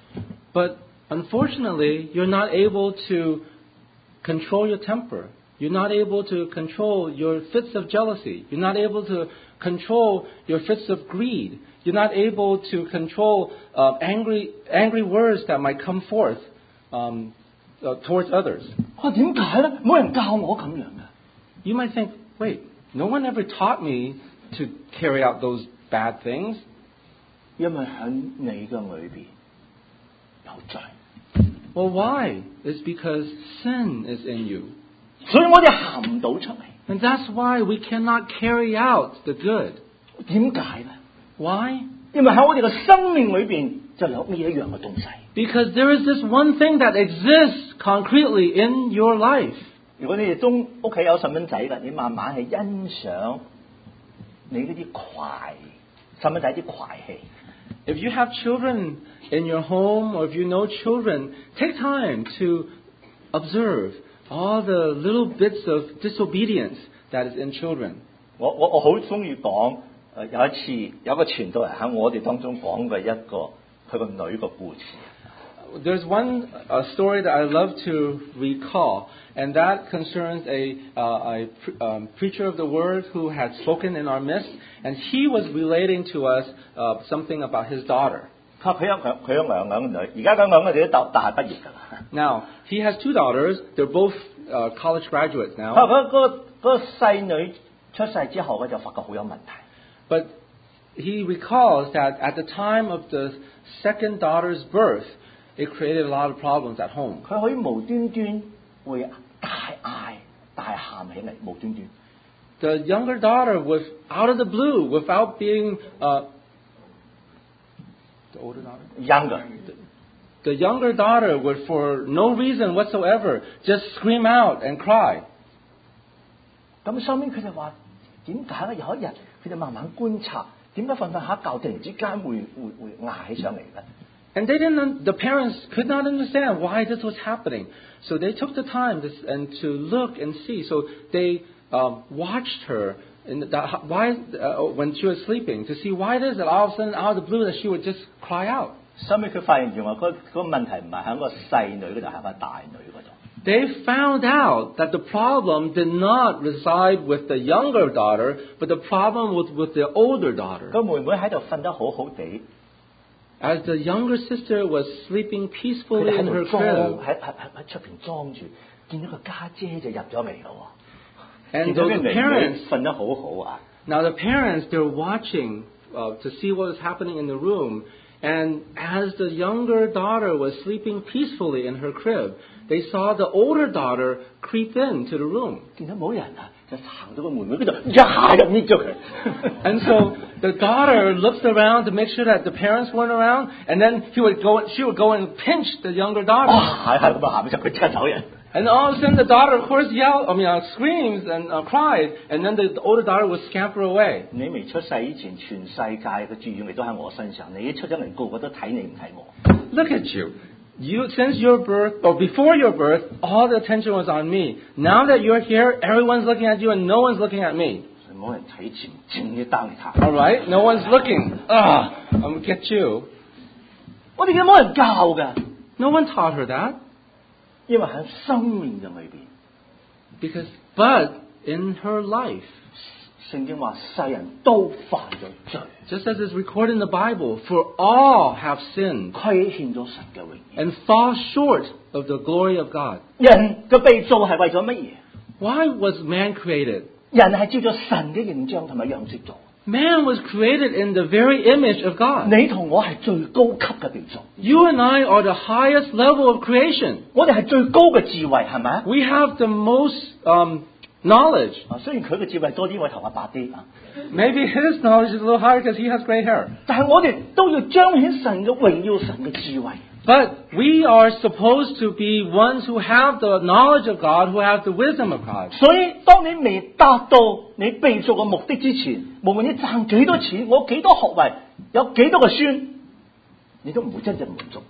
But unfortunately, you're not able to control your temper. You're not able to control your fits of jealousy. You're not able to control your fits of greed. You're not able to control uh, angry, angry words that might come forth um, uh, towards others. 我點解咧？冇人教我咁樣嘅。 You might think, wait, no one ever taught me to carry out those bad things. 因為喺你嘅裏邊有罪， Well, why? It's because sin is in you. 所以我哋行唔到出嚟。 And that's why we cannot carry out the good. 點解咧？ Why? 因為喺我哋嘅生命裏邊就有呢一樣嘅東西。 Because there is this one thing that exists concretely in your life. 如果你哋中屋企有細蚊仔嘅，你慢慢去欣賞你嗰啲壞細蚊仔啲壞氣。 If you have children in your home or if you know children, take time to observe all the little bits of disobedience that is in children. 我我我好中意講誒有一次有個傳道人喺我哋當中講過一個佢個女個故事。 There's one uh, story that I love to recall, and that concerns a, uh, a pre- um, preacher of the word who had spoken in our midst, and he was relating to us uh, something about his daughter. 佢佢有佢佢有兩個女，而家嗰兩個女都大大學畢業㗎啦。 Now, he has two daughters. They're both uh, college graduates 佢 now. 話嗰嗰嗰個細女出世之後，佢就發覺好有問題。 But he recalls that at the time of the second daughter's birth, it created a lot of problems at home. 佢可以無端端會大嗌大喊起嚟，無端端。 The younger daughter was out of the blue, without being uh, the older daughter. Younger， The younger daughter would, for no reason whatsoever, just scream out and cry. 咁收尾佢就話點解咧？有一日佢哋慢慢觀察，點解瞓瞓下覺突然之間會會會嗌起上嚟咧？ And they didn't, the parents could not understand why this was happening. So they took the time to, and to look and see. So they um, watched her in the, why, uh, when she was sleeping to see why it is that all of a sudden, out of the blue, that she would just cry out. 收尾佢發現原來嗰嗰個問題唔係喺個細女嗰度，係喺大女嗰度。 They found out that the problem did not reside with the younger daughter, but the problem was with the older daughter. 個妹妹喺度瞓得好好地。 As the younger sister was sleeping 佢 peacefully 哋喺 in 度 her 裝 crib, 喺喺喺喺出邊裝住，見到個家姐就入咗嚟咯喎。 and 見到 so 啲 the 妹妹 parents, 瞓得好好啊！ now the parents, they're watching uh, to see what was happening in the room, and as the younger daughter was sleeping peacefully in her crib, they saw the older daughter creep into the room. 見到冇人啊，就行到個妹妹嗰度，一下就搣咗佢。 And so the daughter looks around to make sure that the parents weren't around, and then he would go, she would go and pinch the younger daughter. 哇！係係咁啊，行咗佢即刻走人。 And all of a sudden the daughter, of course, yelled, I mean, uh, screams and uh, cried, and then the, the older daughter would scamper away. 你未出世以前，全世界嘅注意力都喺我身上。你一出咗嚟，個個都睇你唔睇我。 Look at you. You, since your birth, or before your birth, all the attention was on me. Now that you're here, everyone's looking at you and no one's looking at me. 冇人睇前，正要擔你睇。 All right? No one's looking. Ah, I'm going to get you. 我哋嘅冇人教㗎， No one taught her that. 因為喺生命嘅裏邊， Because, but in her life, 聖經話世人都犯咗罪， just as is recorded in the Bible, for all have sinned 虧欠咗神嘅榮耀。 and fall short of the glory of God. 人嘅被造係為咗乜嘢？ Why was man created? 人係照咗神嘅形象同埋樣式做。 Man was created in the very image of God. 你同我係最高級嘅被造， You and I are the highest level of creation. 我哋係最高嘅智慧，係咪啊？ We have the most um, knowledge. 啊，雖然佢嘅智慧多啲，我頭髮白啲啊， Maybe his knowledge is a little higher because he has gray hair. 但係我哋都要彰顯神嘅榮耀，神嘅智慧。 But we are supposed to be ones who have the knowledge of God, who have the wisdom of God. 所以當你未達到你被造嘅目的之前，無論你賺幾多錢，我幾多學位，有幾多個孫，你都唔會真正滿足。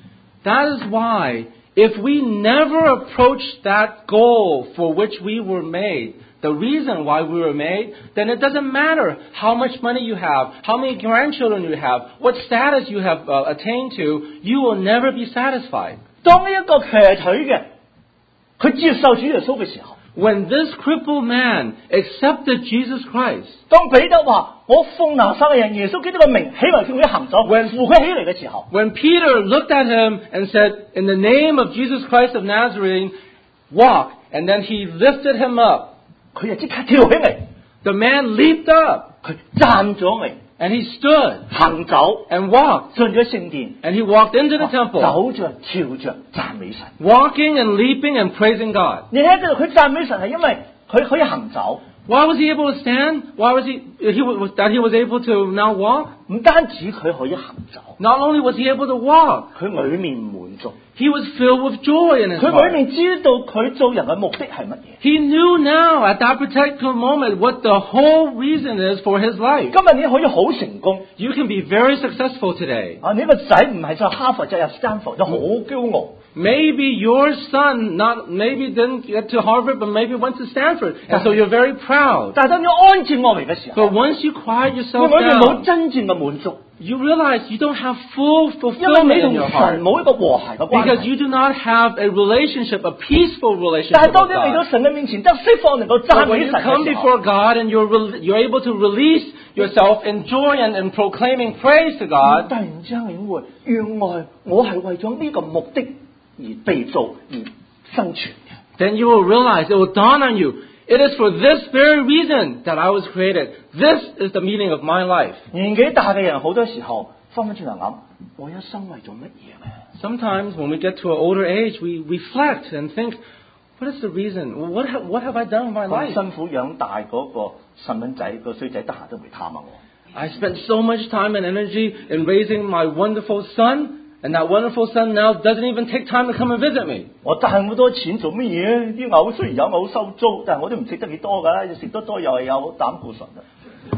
That is why, if we never approach that goal for which we were made, the reason why we were made, then it doesn't matter how much money you have, how many grandchildren you have, what status you have uh, attained to, you will never be satisfied. 當呢一個瘸腿嘅，佢接受主耶穌嘅時候， When this crippled man accepted Jesus Christ, 當彼得話我奉拿撒勒人耶穌基督嘅名起來叫佢行走， When- 扶佢起嚟嘅時候， when Peter looked at him and said, in the name of Jesus Christ of Nazareth, walk, and then he lifted him up, 佢就即刻跳起嚟， the man leaped up, 佢站咗嚟， and he stood 行走， and walked, 進咗聖殿， and he walked into the temple, 走着跳着讚美神。 walking and leaping and praising God. 你睇到佢讚美神係因為佢可以行走， Why was he able to stand? Why was he, he was, that he was able to now walk? 唔單止佢可以行走， Not only was he able to walk, 佢裏面滿足， he was filled with joy in his 佢裏 heart. 面知道佢做人嘅目的係乜嘢。 He knew now at that particular moment what the whole reason is for his life. 今日你可以好成功， You can be very successful today. 啊！你個仔唔係就哈佛就入 Stanford，就好驕傲。 Maybe your son not maybe didn't get to Harvard, but maybe went to Stanford, and so you're very proud. 但係當你安靜落嚟嘅時候， But once you quiet 你 yourself 裏面冇 down, 真正嘅滿足， you realize you don't have full 因為 fulfillment 你 in 同 your 神 heart 冇一個和諧嘅關 because 係。 you do not have a relationship, a peaceful 但 relationship 係 with 當你嚟到 God. 神嘅面前得釋放，能夠讚 But when 美 you 神 come 嘅時候， before God and you're re- you're able to release yourself in joy and, and proclaiming praise to 突 God, 然之間領會，原來我係為咗呢個目的而被造而生存嘅。 then you will realize, it will dawn on you, it is for this very reason that I was created. This is the meaning of my life. 年紀大嘅人好多時候翻返轉頭諗，我一生為咗乜嘢咧？ Sometimes when we get to an older age, we reflect and think, what is the reason? What have, what have I done in my 咁 life? 辛苦養大嗰個細蚊仔個衰仔，得閒都唔嚟探下我。 I spent so much time and energy in raising my wonderful son, and that wonderful son now doesn't even take time to come and visit me. 我賺好多錢做乜嘢？啲牛雖然有牛收租，但係我都唔食得幾多㗎，食得多又係有膽固醇啊！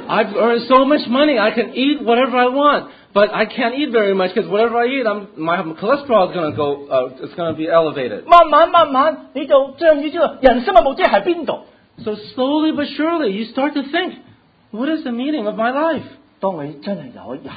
I've earned so much money, I can eat whatever I want. But I can't eat very much because whatever I eat, I'm, my cholesterol is going to go, uh, it's going to be elevated. 慢慢慢慢，你就將呢個人生嘅目的喺邊度？ So slowly but surely, you start to think, what is the meaning of my life? 當你真係有一日，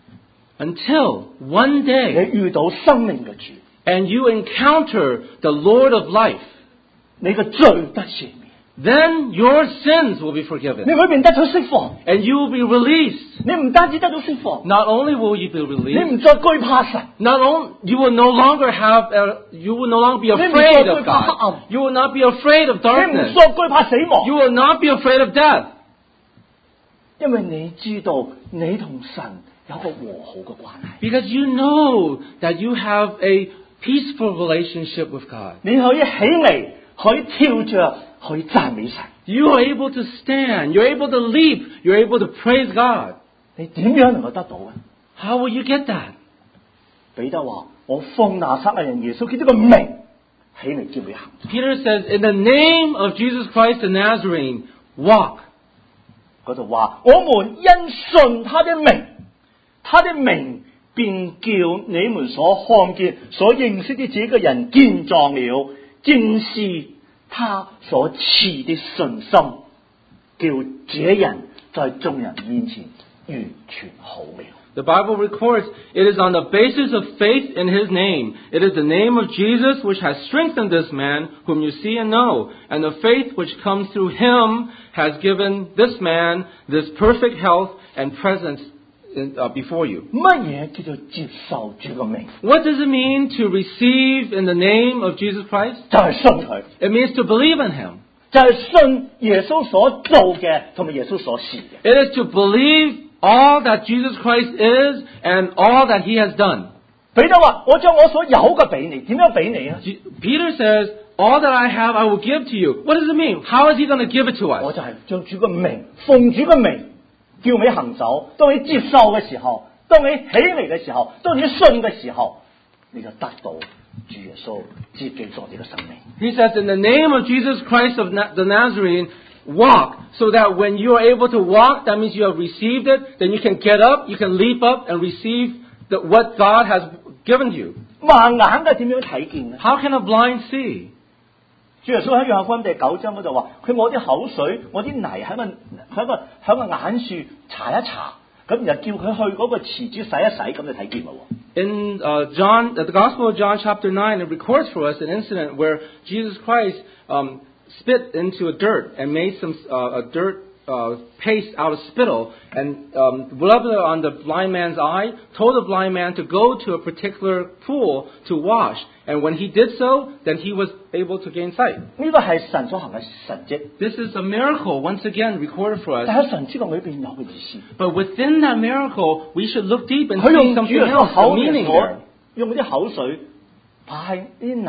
Until one 你 day, 遇到生命嘅主， and you encounter the Lord of life, 你嘅罪得赦免， then your sins will be 你 forgiven. 裏邊得咗釋放。 And you will be released. 你唔單止得到釋放， Not only will you be 你 released, 唔再懼怕神， not only you will no longer have, uh, you will no longer be Maybe afraid you're of God. going- You will not be afraid of 你唔 darkness. 再懼怕死亡， You will not be afraid of death. 因為你知道你同神有個和好嘅關係， Because you know that you have a peaceful relationship with God. 你可以起嚟，可以跳着，可以讚美神。 You are able to stand. You're able to leap. You're able to praise God. 你點樣能夠得到嘅？ How will you get that? 彼得話：我奉拿撒勒人耶穌基督嘅名起嚟叫你行。 Peter says, in the name of Jesus Christ the Nazarene, walk. 嗰度話：我們因信他的名，他的名便叫你們所看見、所認識的這個人健壯了，正是他所賜的信心，叫這人在眾人面前完全好了。 The Bible records it is on the basis of faith in His name. It is the name of Jesus which has strengthened this man whom you see and know. And the faith which comes through Him has given this man this perfect health and presence in, uh, before you. 乜嘢叫做接受主嘅名？ What does it mean to receive in the name of Jesus Christ? 就係信佢， It means to believe in Him. 就係信耶穌所做嘅同埋耶穌所示嘅。 It is to believe all that Jesus Christ is and all that He has done. 彼得話：我將我所有嘅俾你，點樣俾你啊？ Peter says, all that I have I will give to you. What does it mean? How is He going to give it to 我 us? 就係將主嘅名，奉主嘅名，叫你行走。當你接受嘅時候，當你起嚟嘅時候，當你信嘅時候，你就得到主耶穌自己做你嘅生命。 He says, in the name of Jesus Christ of Na- the Nazarene, walk. So that when you are able to walk, that means you have received it. Then you can get up, you can leap up and receive the, what God has given you. 盲眼嘅點樣睇見呢？ How can a blind see? 主耶穌喺約翰福音第九章嗰度話：佢攞啲口水，攞啲泥喺個喺個喺個眼處搽一搽，咁然後叫佢去嗰個池子洗一洗，咁就睇見啦喎。 In uh, John, the Gospel of John chapter nine, it records for us an incident where Jesus Christ um, spit into a dirt and made some uh, a dirt uh, paste out of spittle and um, rubbed it on the blind man's eye, told the blind man to go to a particular pool to wash. And when he did so, then he was able to gain sight. 呢個係神所行嘅神蹟， This is a miracle, once again, recorded for 但 us. 喺神之國裏邊有個意思。 But within that miracle, we should look deep and 佢 see 用主 something 耶穌 else, 口 the 嘅 meaning 所 there. 用嗰啲口水擺啲泥，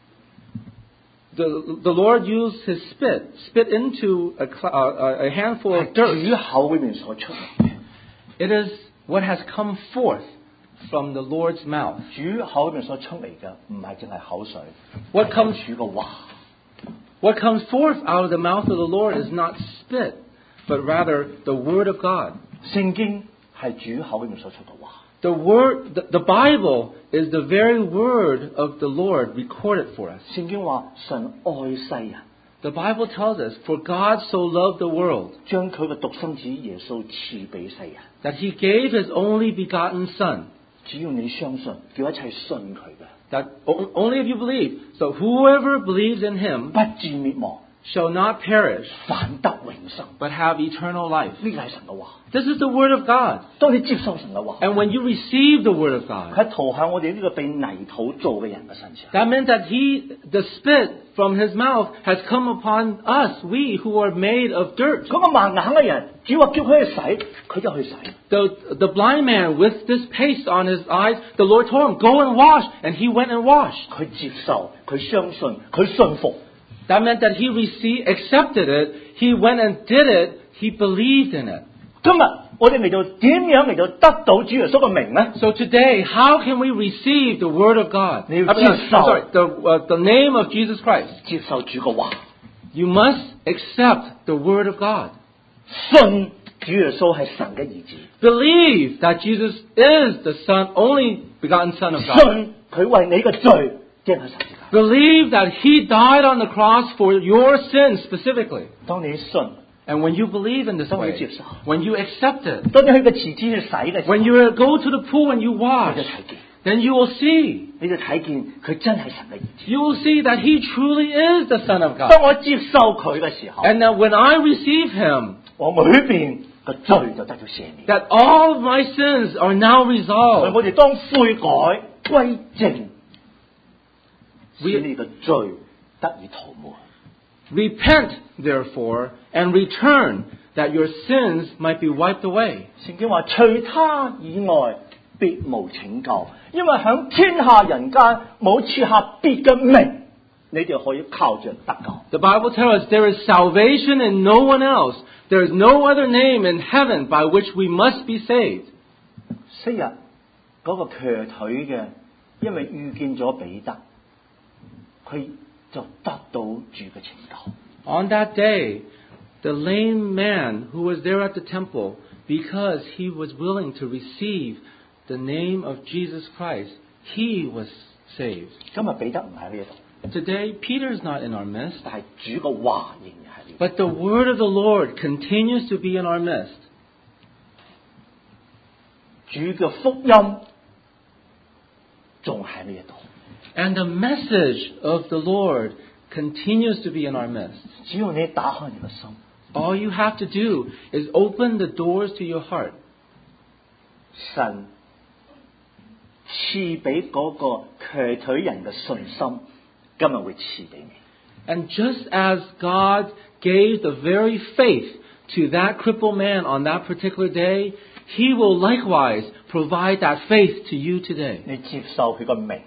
The, the Lord used His spit, spit into a, cl- uh, a handful 係 of dirt. 主口裏面所出嚟嘅。 It is what has come forth from the Lord's mouth. 主口裏面所出嚟嘅唔係淨係口水， What 係 comes 主嘅話。 What comes forth out of the mouth of the Lord is not spit, but rather the Word of God. 聖經係主口裏面所出嘅話。 The Word, the, the Bible is the very Word of the Lord recorded for us. 聖經話神愛世人， The Bible tells us, for God so loved the world, 將佢嘅獨生子耶穌賜俾世人。 that He gave His only begotten Son, 只要你相信，叫一切信佢嘅， that o- only if you believe. So whoever believes in Him 不至滅亡， shall not perish, 反得永生。 but have eternal life. 呢個係神嘅話。 This is the Word of God. 當你接受神嘅話， And when you receive the Word of God, 佢塗喺我哋呢個被泥土做嘅人嘅身上。 that meant that He, the spit from His mouth has come upon us, we who are made of dirt. 嗰個盲眼嘅人，主話叫佢去洗，佢就去洗。 The, the blind man with this paste on his eyes, the Lord told him, go and wash, and he went and washed. 佢接受，佢相信，佢信服。 That meant that he received, accepted it, he went and did it, he believed in it. 今日我哋嚟到點樣嚟到得到主耶穌嘅名呢？ So today, how can we receive the Word of God? 你要 I mean, 接受。 I'm sorry, the, uh, the name of Jesus Christ. 接受主嘅話， You must accept the Word of God. 信主耶穌係神嘅兒子， Believe that Jesus is the Son, only begotten Son of God. 信佢為你嘅罪釘喺十字架。 Believe that He died on the cross for your sins specifically. 當你信， And when you believe in this 當你 way, 接受， when you accept it, 當你去個池子去洗嘅時候， when you go to the pool and you 你 wash, 就睇見， then you will see. 你就睇見佢真係神嘅兒子。 You will see that He truly is the Son of 當 God. 我接受佢嘅時候， And that when I receive Him, 我每邊個罪就得到赦免。 that all of my sins are now 所以 resolved. 我哋當悔改歸正， We- 使你嘅罪得以塗抹。 Repent, therefore, and return, that your sins might be wiped away. 聖經話：除他以外，別無拯救，因為響天下人間冇設下別嘅名，你哋可以靠着得救。 The Bible tells us there is salvation in no one else. There is no other name in heaven by which we must be saved. 昔日嗰個瘸腿嘅，因為遇見咗彼得，佢就得到主嘅拯救。 On that day, the lame man who was there at the temple, because he was willing to receive the name of Jesus Christ, he was saved. 今日彼得唔喺呢度， Today, Peter is not in our midst, 但係主嘅話仍然喺呢度。 but the word of the Lord continues to be in our midst. 主嘅福音仲喺呢一度。 And the message of the Lord continues to be in our midst. 只要你打開你個心， All you have to do is open the doors to your heart. 神賜俾嗰個瘸腿人嘅信心，今日會賜俾你。 And just as God gave the very faith to that crippled man on that particular day, He will likewise provide that faith to you today. 你接受佢個名，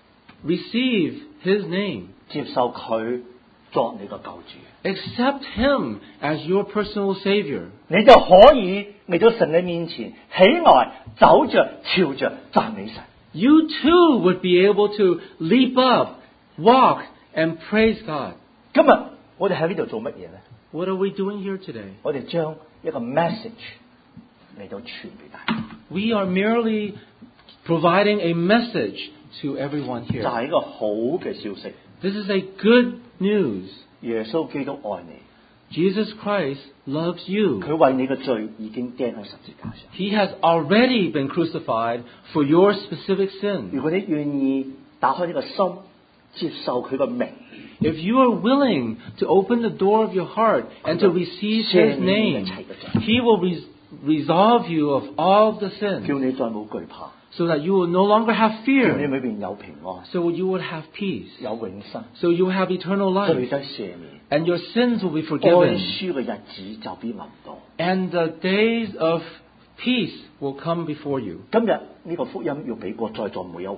Receive His name. 接受佢作你個救主， Accept Him as your personal Savior. 你就可以嚟到神嘅面前，起來走着跳着讚美神。 You too would be able to leap up, walk, and praise God. 今日我哋喺呢度做乜嘢咧？ What are we doing here today? 我哋將一個 message 嚟到傳俾大家， We are merely providing a message to everyone 就 here. 係一個好嘅消息。 This is a good news. 耶穌基督愛你， Jesus Christ loves you. 佢為你嘅罪已經釘喺十字架上。 He has already been crucified for your specific sin. 如果你願意打開呢個心，接受佢個名， If you are willing to open the door of your heart and to receive His name, He will res- resolve you of all the 叫 sins 你再冇懼怕， so that you will no longer have 叫你 fear, 裏邊有平安， so you will have peace, 有永生， so you will have eternal 罪 life, 得赦免， and your sins will be 安 forgiven, 舒嘅日子就必臨到。 and the days of peace will come before you. 今日呢個福音要俾過在座每一位，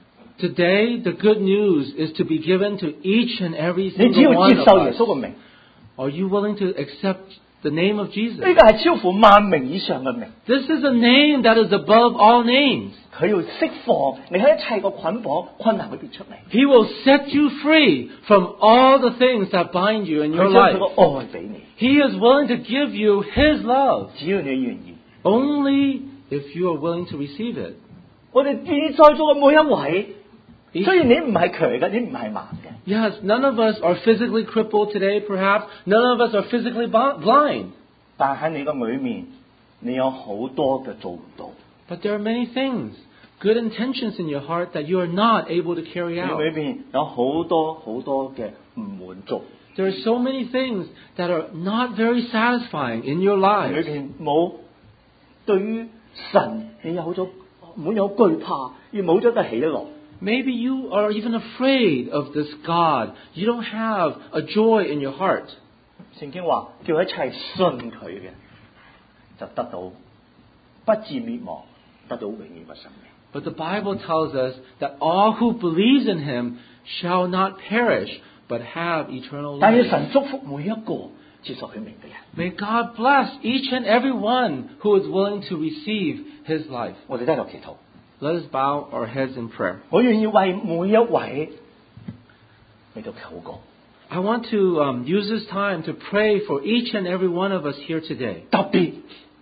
Today, the good news is to be given to each and every 你只 single 要 one 接 of 受耶 us. 穌嘅名， Are you willing to accept the name of Jesus? 呢個係超乎萬名以上嘅名， This is a name that is above all names. 佢要釋放你喺一切個捆綁困難裏邊出嚟， He will set you free from all the things that bind you in 佢 your 將佢 life. 個愛俾你， He is willing to give you His love, 只要你願意。 only if you are willing to receive it. 我哋願意在座嘅每一位， Each- 雖然你唔係瘸嘅，你唔係盲嘅， Yes, none of us are physically crippled today, perhaps. None of us are physically bi- blind. 但喺你嘅裏面，你有好多嘅做唔到， But there are many things, good intentions in your heart that you are not able to carry 你 out. 裏面有好多好多嘅唔滿足， There are so many things that are not very satisfying in your 裏 lives. 邊冇對於神你有咗滿有懼怕，而冇咗個喜樂。 Maybe you are even afraid of this God. You don't have a joy in your heart. 聖經話叫一切信佢嘅就得到不至滅亡，得到永遠嘅生命。 But the Bible tells us that all who believes in Him shall not perish, but have eternal 但係 life. 神祝福每一個接受佢名嘅人。 May God bless each and every one who is willing to receive His life. 我哋都喺度祈禱。 Let us bow our heads in prayer. 我願意為每一位嚟到禱告， I want to um, use this time to pray for each and every one of us here today. 特別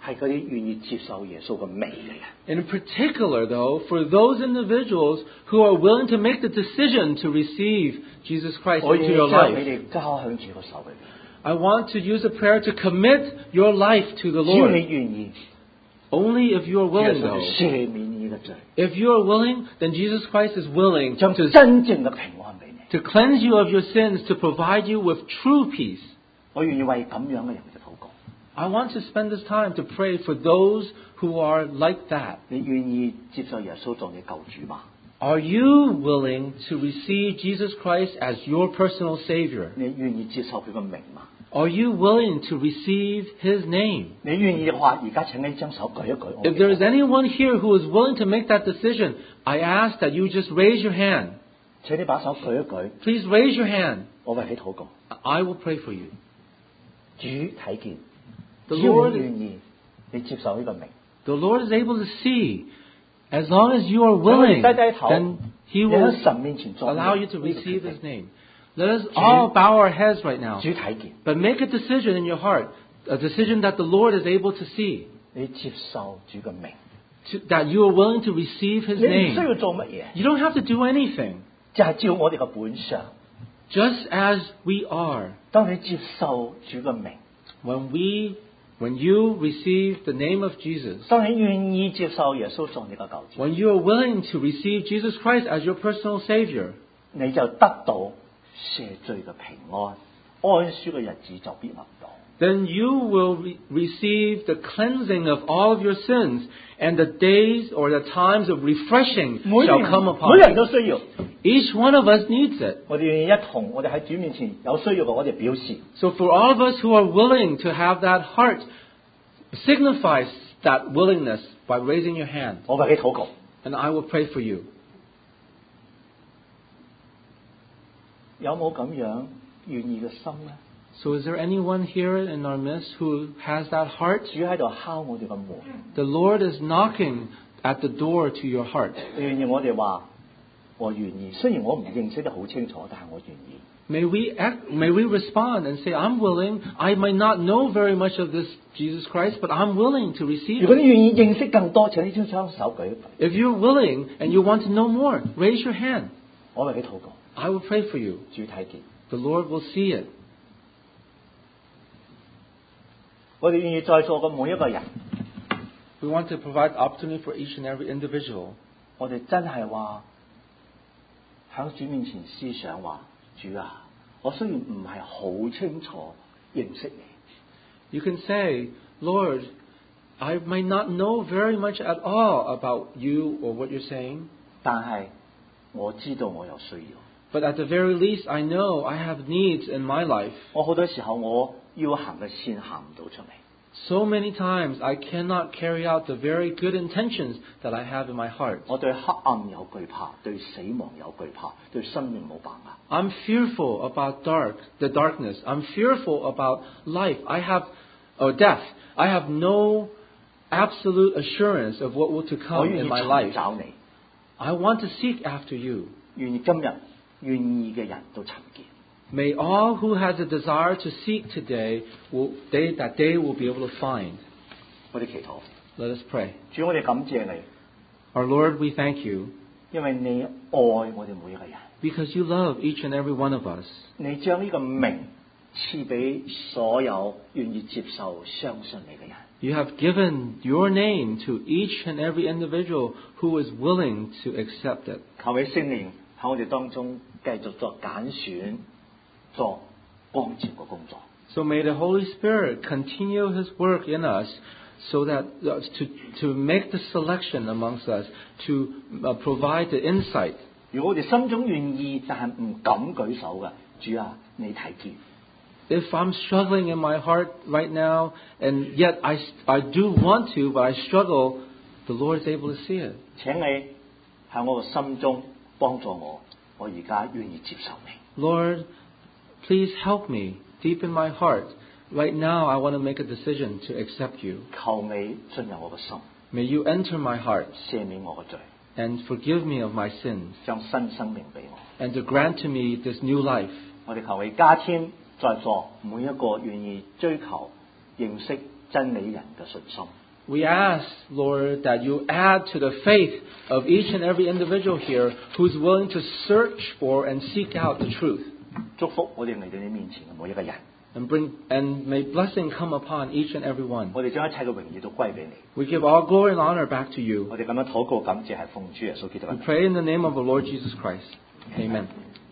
係嗰啲願意接受耶穌嘅名嘅人。 In particular, though, for those individuals who are willing to make the decision to receive Jesus Christ 我 into 願意 your 將你 life, 哋交響主嘅手裏邊。 I want to use a prayer to commit your life to the 只要你 Lord. 願意， Only if you are 耶 willing, 穌就 though. 赦免你嘅罪， If you are willing, then Jesus Christ is willing 將 to, 真正嘅平安俾你。 to cleanse you of your sins, to provide you with true peace. 我願意為咁樣嘅人嘅禱告。 I want to spend this time to pray for those who are like that. 你願意接受耶穌做你救主嗎？ Are you willing to receive Jesus Christ as your personal Savior? 你願意接受佢嘅名嗎？ Are you willing to receive His name? 你願意嘅話，而家請你將手舉一舉。我 If there is anyone here who is willing to make that decision, I ask that you just raise your hand. 請你把手舉一舉， Please raise your hand. 我為你禱告。 I will pray for you. 主睇見， The 只要 Lord 你 is, 願意，你接受呢個名。 the Lord is able to see. As long as you are 咁我哋 willing, 低低頭， then He 你 will 喺神面前作 allow you 呢 to 個決 receive 定 His name. Let us all bow our heads right now. 主睇見， But make a decision in your heart, a decision that the Lord is able to see, 你接受主嘅名。 to, that you are willing to receive His 你唔需 name. 要做乜嘢， You don't have to do anything. 就係照我哋嘅本相。 Just as we are, 當你接受主嘅名， when we, when you receive the name of Jesus, 當你願意接受耶穌做你嘅救主， when you are willing to receive Jesus Christ as your personal Savior, 你就得到赦罪嘅平安，安舒嘅日子就必臨到。 then you will re- receive the cleansing of all of your sins, and the days or the times of refreshing 每 shall 人 come 每 upon 人 you. 都需要， Each one of us needs it. 我哋願意一同，我哋喺主面前有需要嘅，我哋表示。 So for all of us who are willing to have that heart, signifies that willingness by raising your hand, 我為你禱告。 and I will pray for you. 有冇咁樣願意嘅心呢？ So is there anyone here in our midst who has that heart? 主喺度敲我哋嘅門， The Lord is knocking at the door to your heart. 願意我哋話我願意。雖然我唔認識得好清楚，但係我願意。 May we act, may we respond and say, I'm willing. I might not know very much of this Jesus Christ, but I'm willing to receive 如果 it. 你願意認識更多，請你將雙手舉。 If you're willing and you want to know more, raise your hand. 我為你禱告， I will pray for you. 主睇見。 The Lord will see it. 我哋願意在座嘅每一個人， We want to provide opportunity for each and every individual. 我哋真係話喺主面前思想話，主啊，我雖然唔係好清楚認識你， You can say, Lord, I might not know very much at all about you or what you're saying, 但係我知道我有需要。 but at the very least, I know I have needs in my life. 我好多時候我要行嘅線行唔到出嚟。 So many times I cannot carry out the very good intentions that I have in my heart. 我對黑暗有懼怕，對死亡有懼怕，對生命冇把握。 I'm fearful about dark, the darkness. I'm fearful about life. I have, or death. I have no absolute assurance of what will to 我 come 願 in 意 my 尋 life. 找你， I want to seek after you. 願意今日願意嘅人都尋見。 May all who has a desire to seek today, will, they, that they will be able to find. 我哋祈禱， Let us pray. 主，我哋感謝你， Our Lord, we thank you 因為你愛我哋每一個人， because you love each and every one of us. 你將呢個名賜俾所有願意接受、相信你嘅人。 You have given your name to each and every individual who is willing to accept it. 求你聖靈喺我哋當中繼續作揀選、作光照嘅工作。 So may the Holy Spirit continue His work in us so that uh, to, to make the selection amongst us, to uh, provide the insight. 如果我哋心中願意，但係唔敢舉手嘅，主啊，你睇見。 If I'm struggling in my heart right now, and yet I, I do want to, but I struggle, the Lord is able to see it. 請你喺我嘅心中幫助我，我而家願意接受你。 Lord, please help me deep in my heart. Right now, I want to make a decision to accept you. 求你進入我嘅心， May you enter my heart 赦免我嘅罪， and forgive me of my sins, 將新生命俾我。 and to grant to me this new life. 我哋求你加添在座每一個願意追求、認識、 真理人嘅信心。 We ask, Lord, that you add to the faith of each and every individual here who's willing to search for and seek out the truth. 祝福我哋嚟到你面前嘅每一個人。 And bring and may blessing come upon each and every one. 我哋將一切嘅榮耀都歸俾你。 We give all glory and honor back to you. 我哋咁樣禱告感謝係奉主耶穌基督嘅 We 名。 pray in the name of the Lord Jesus Christ. Amen.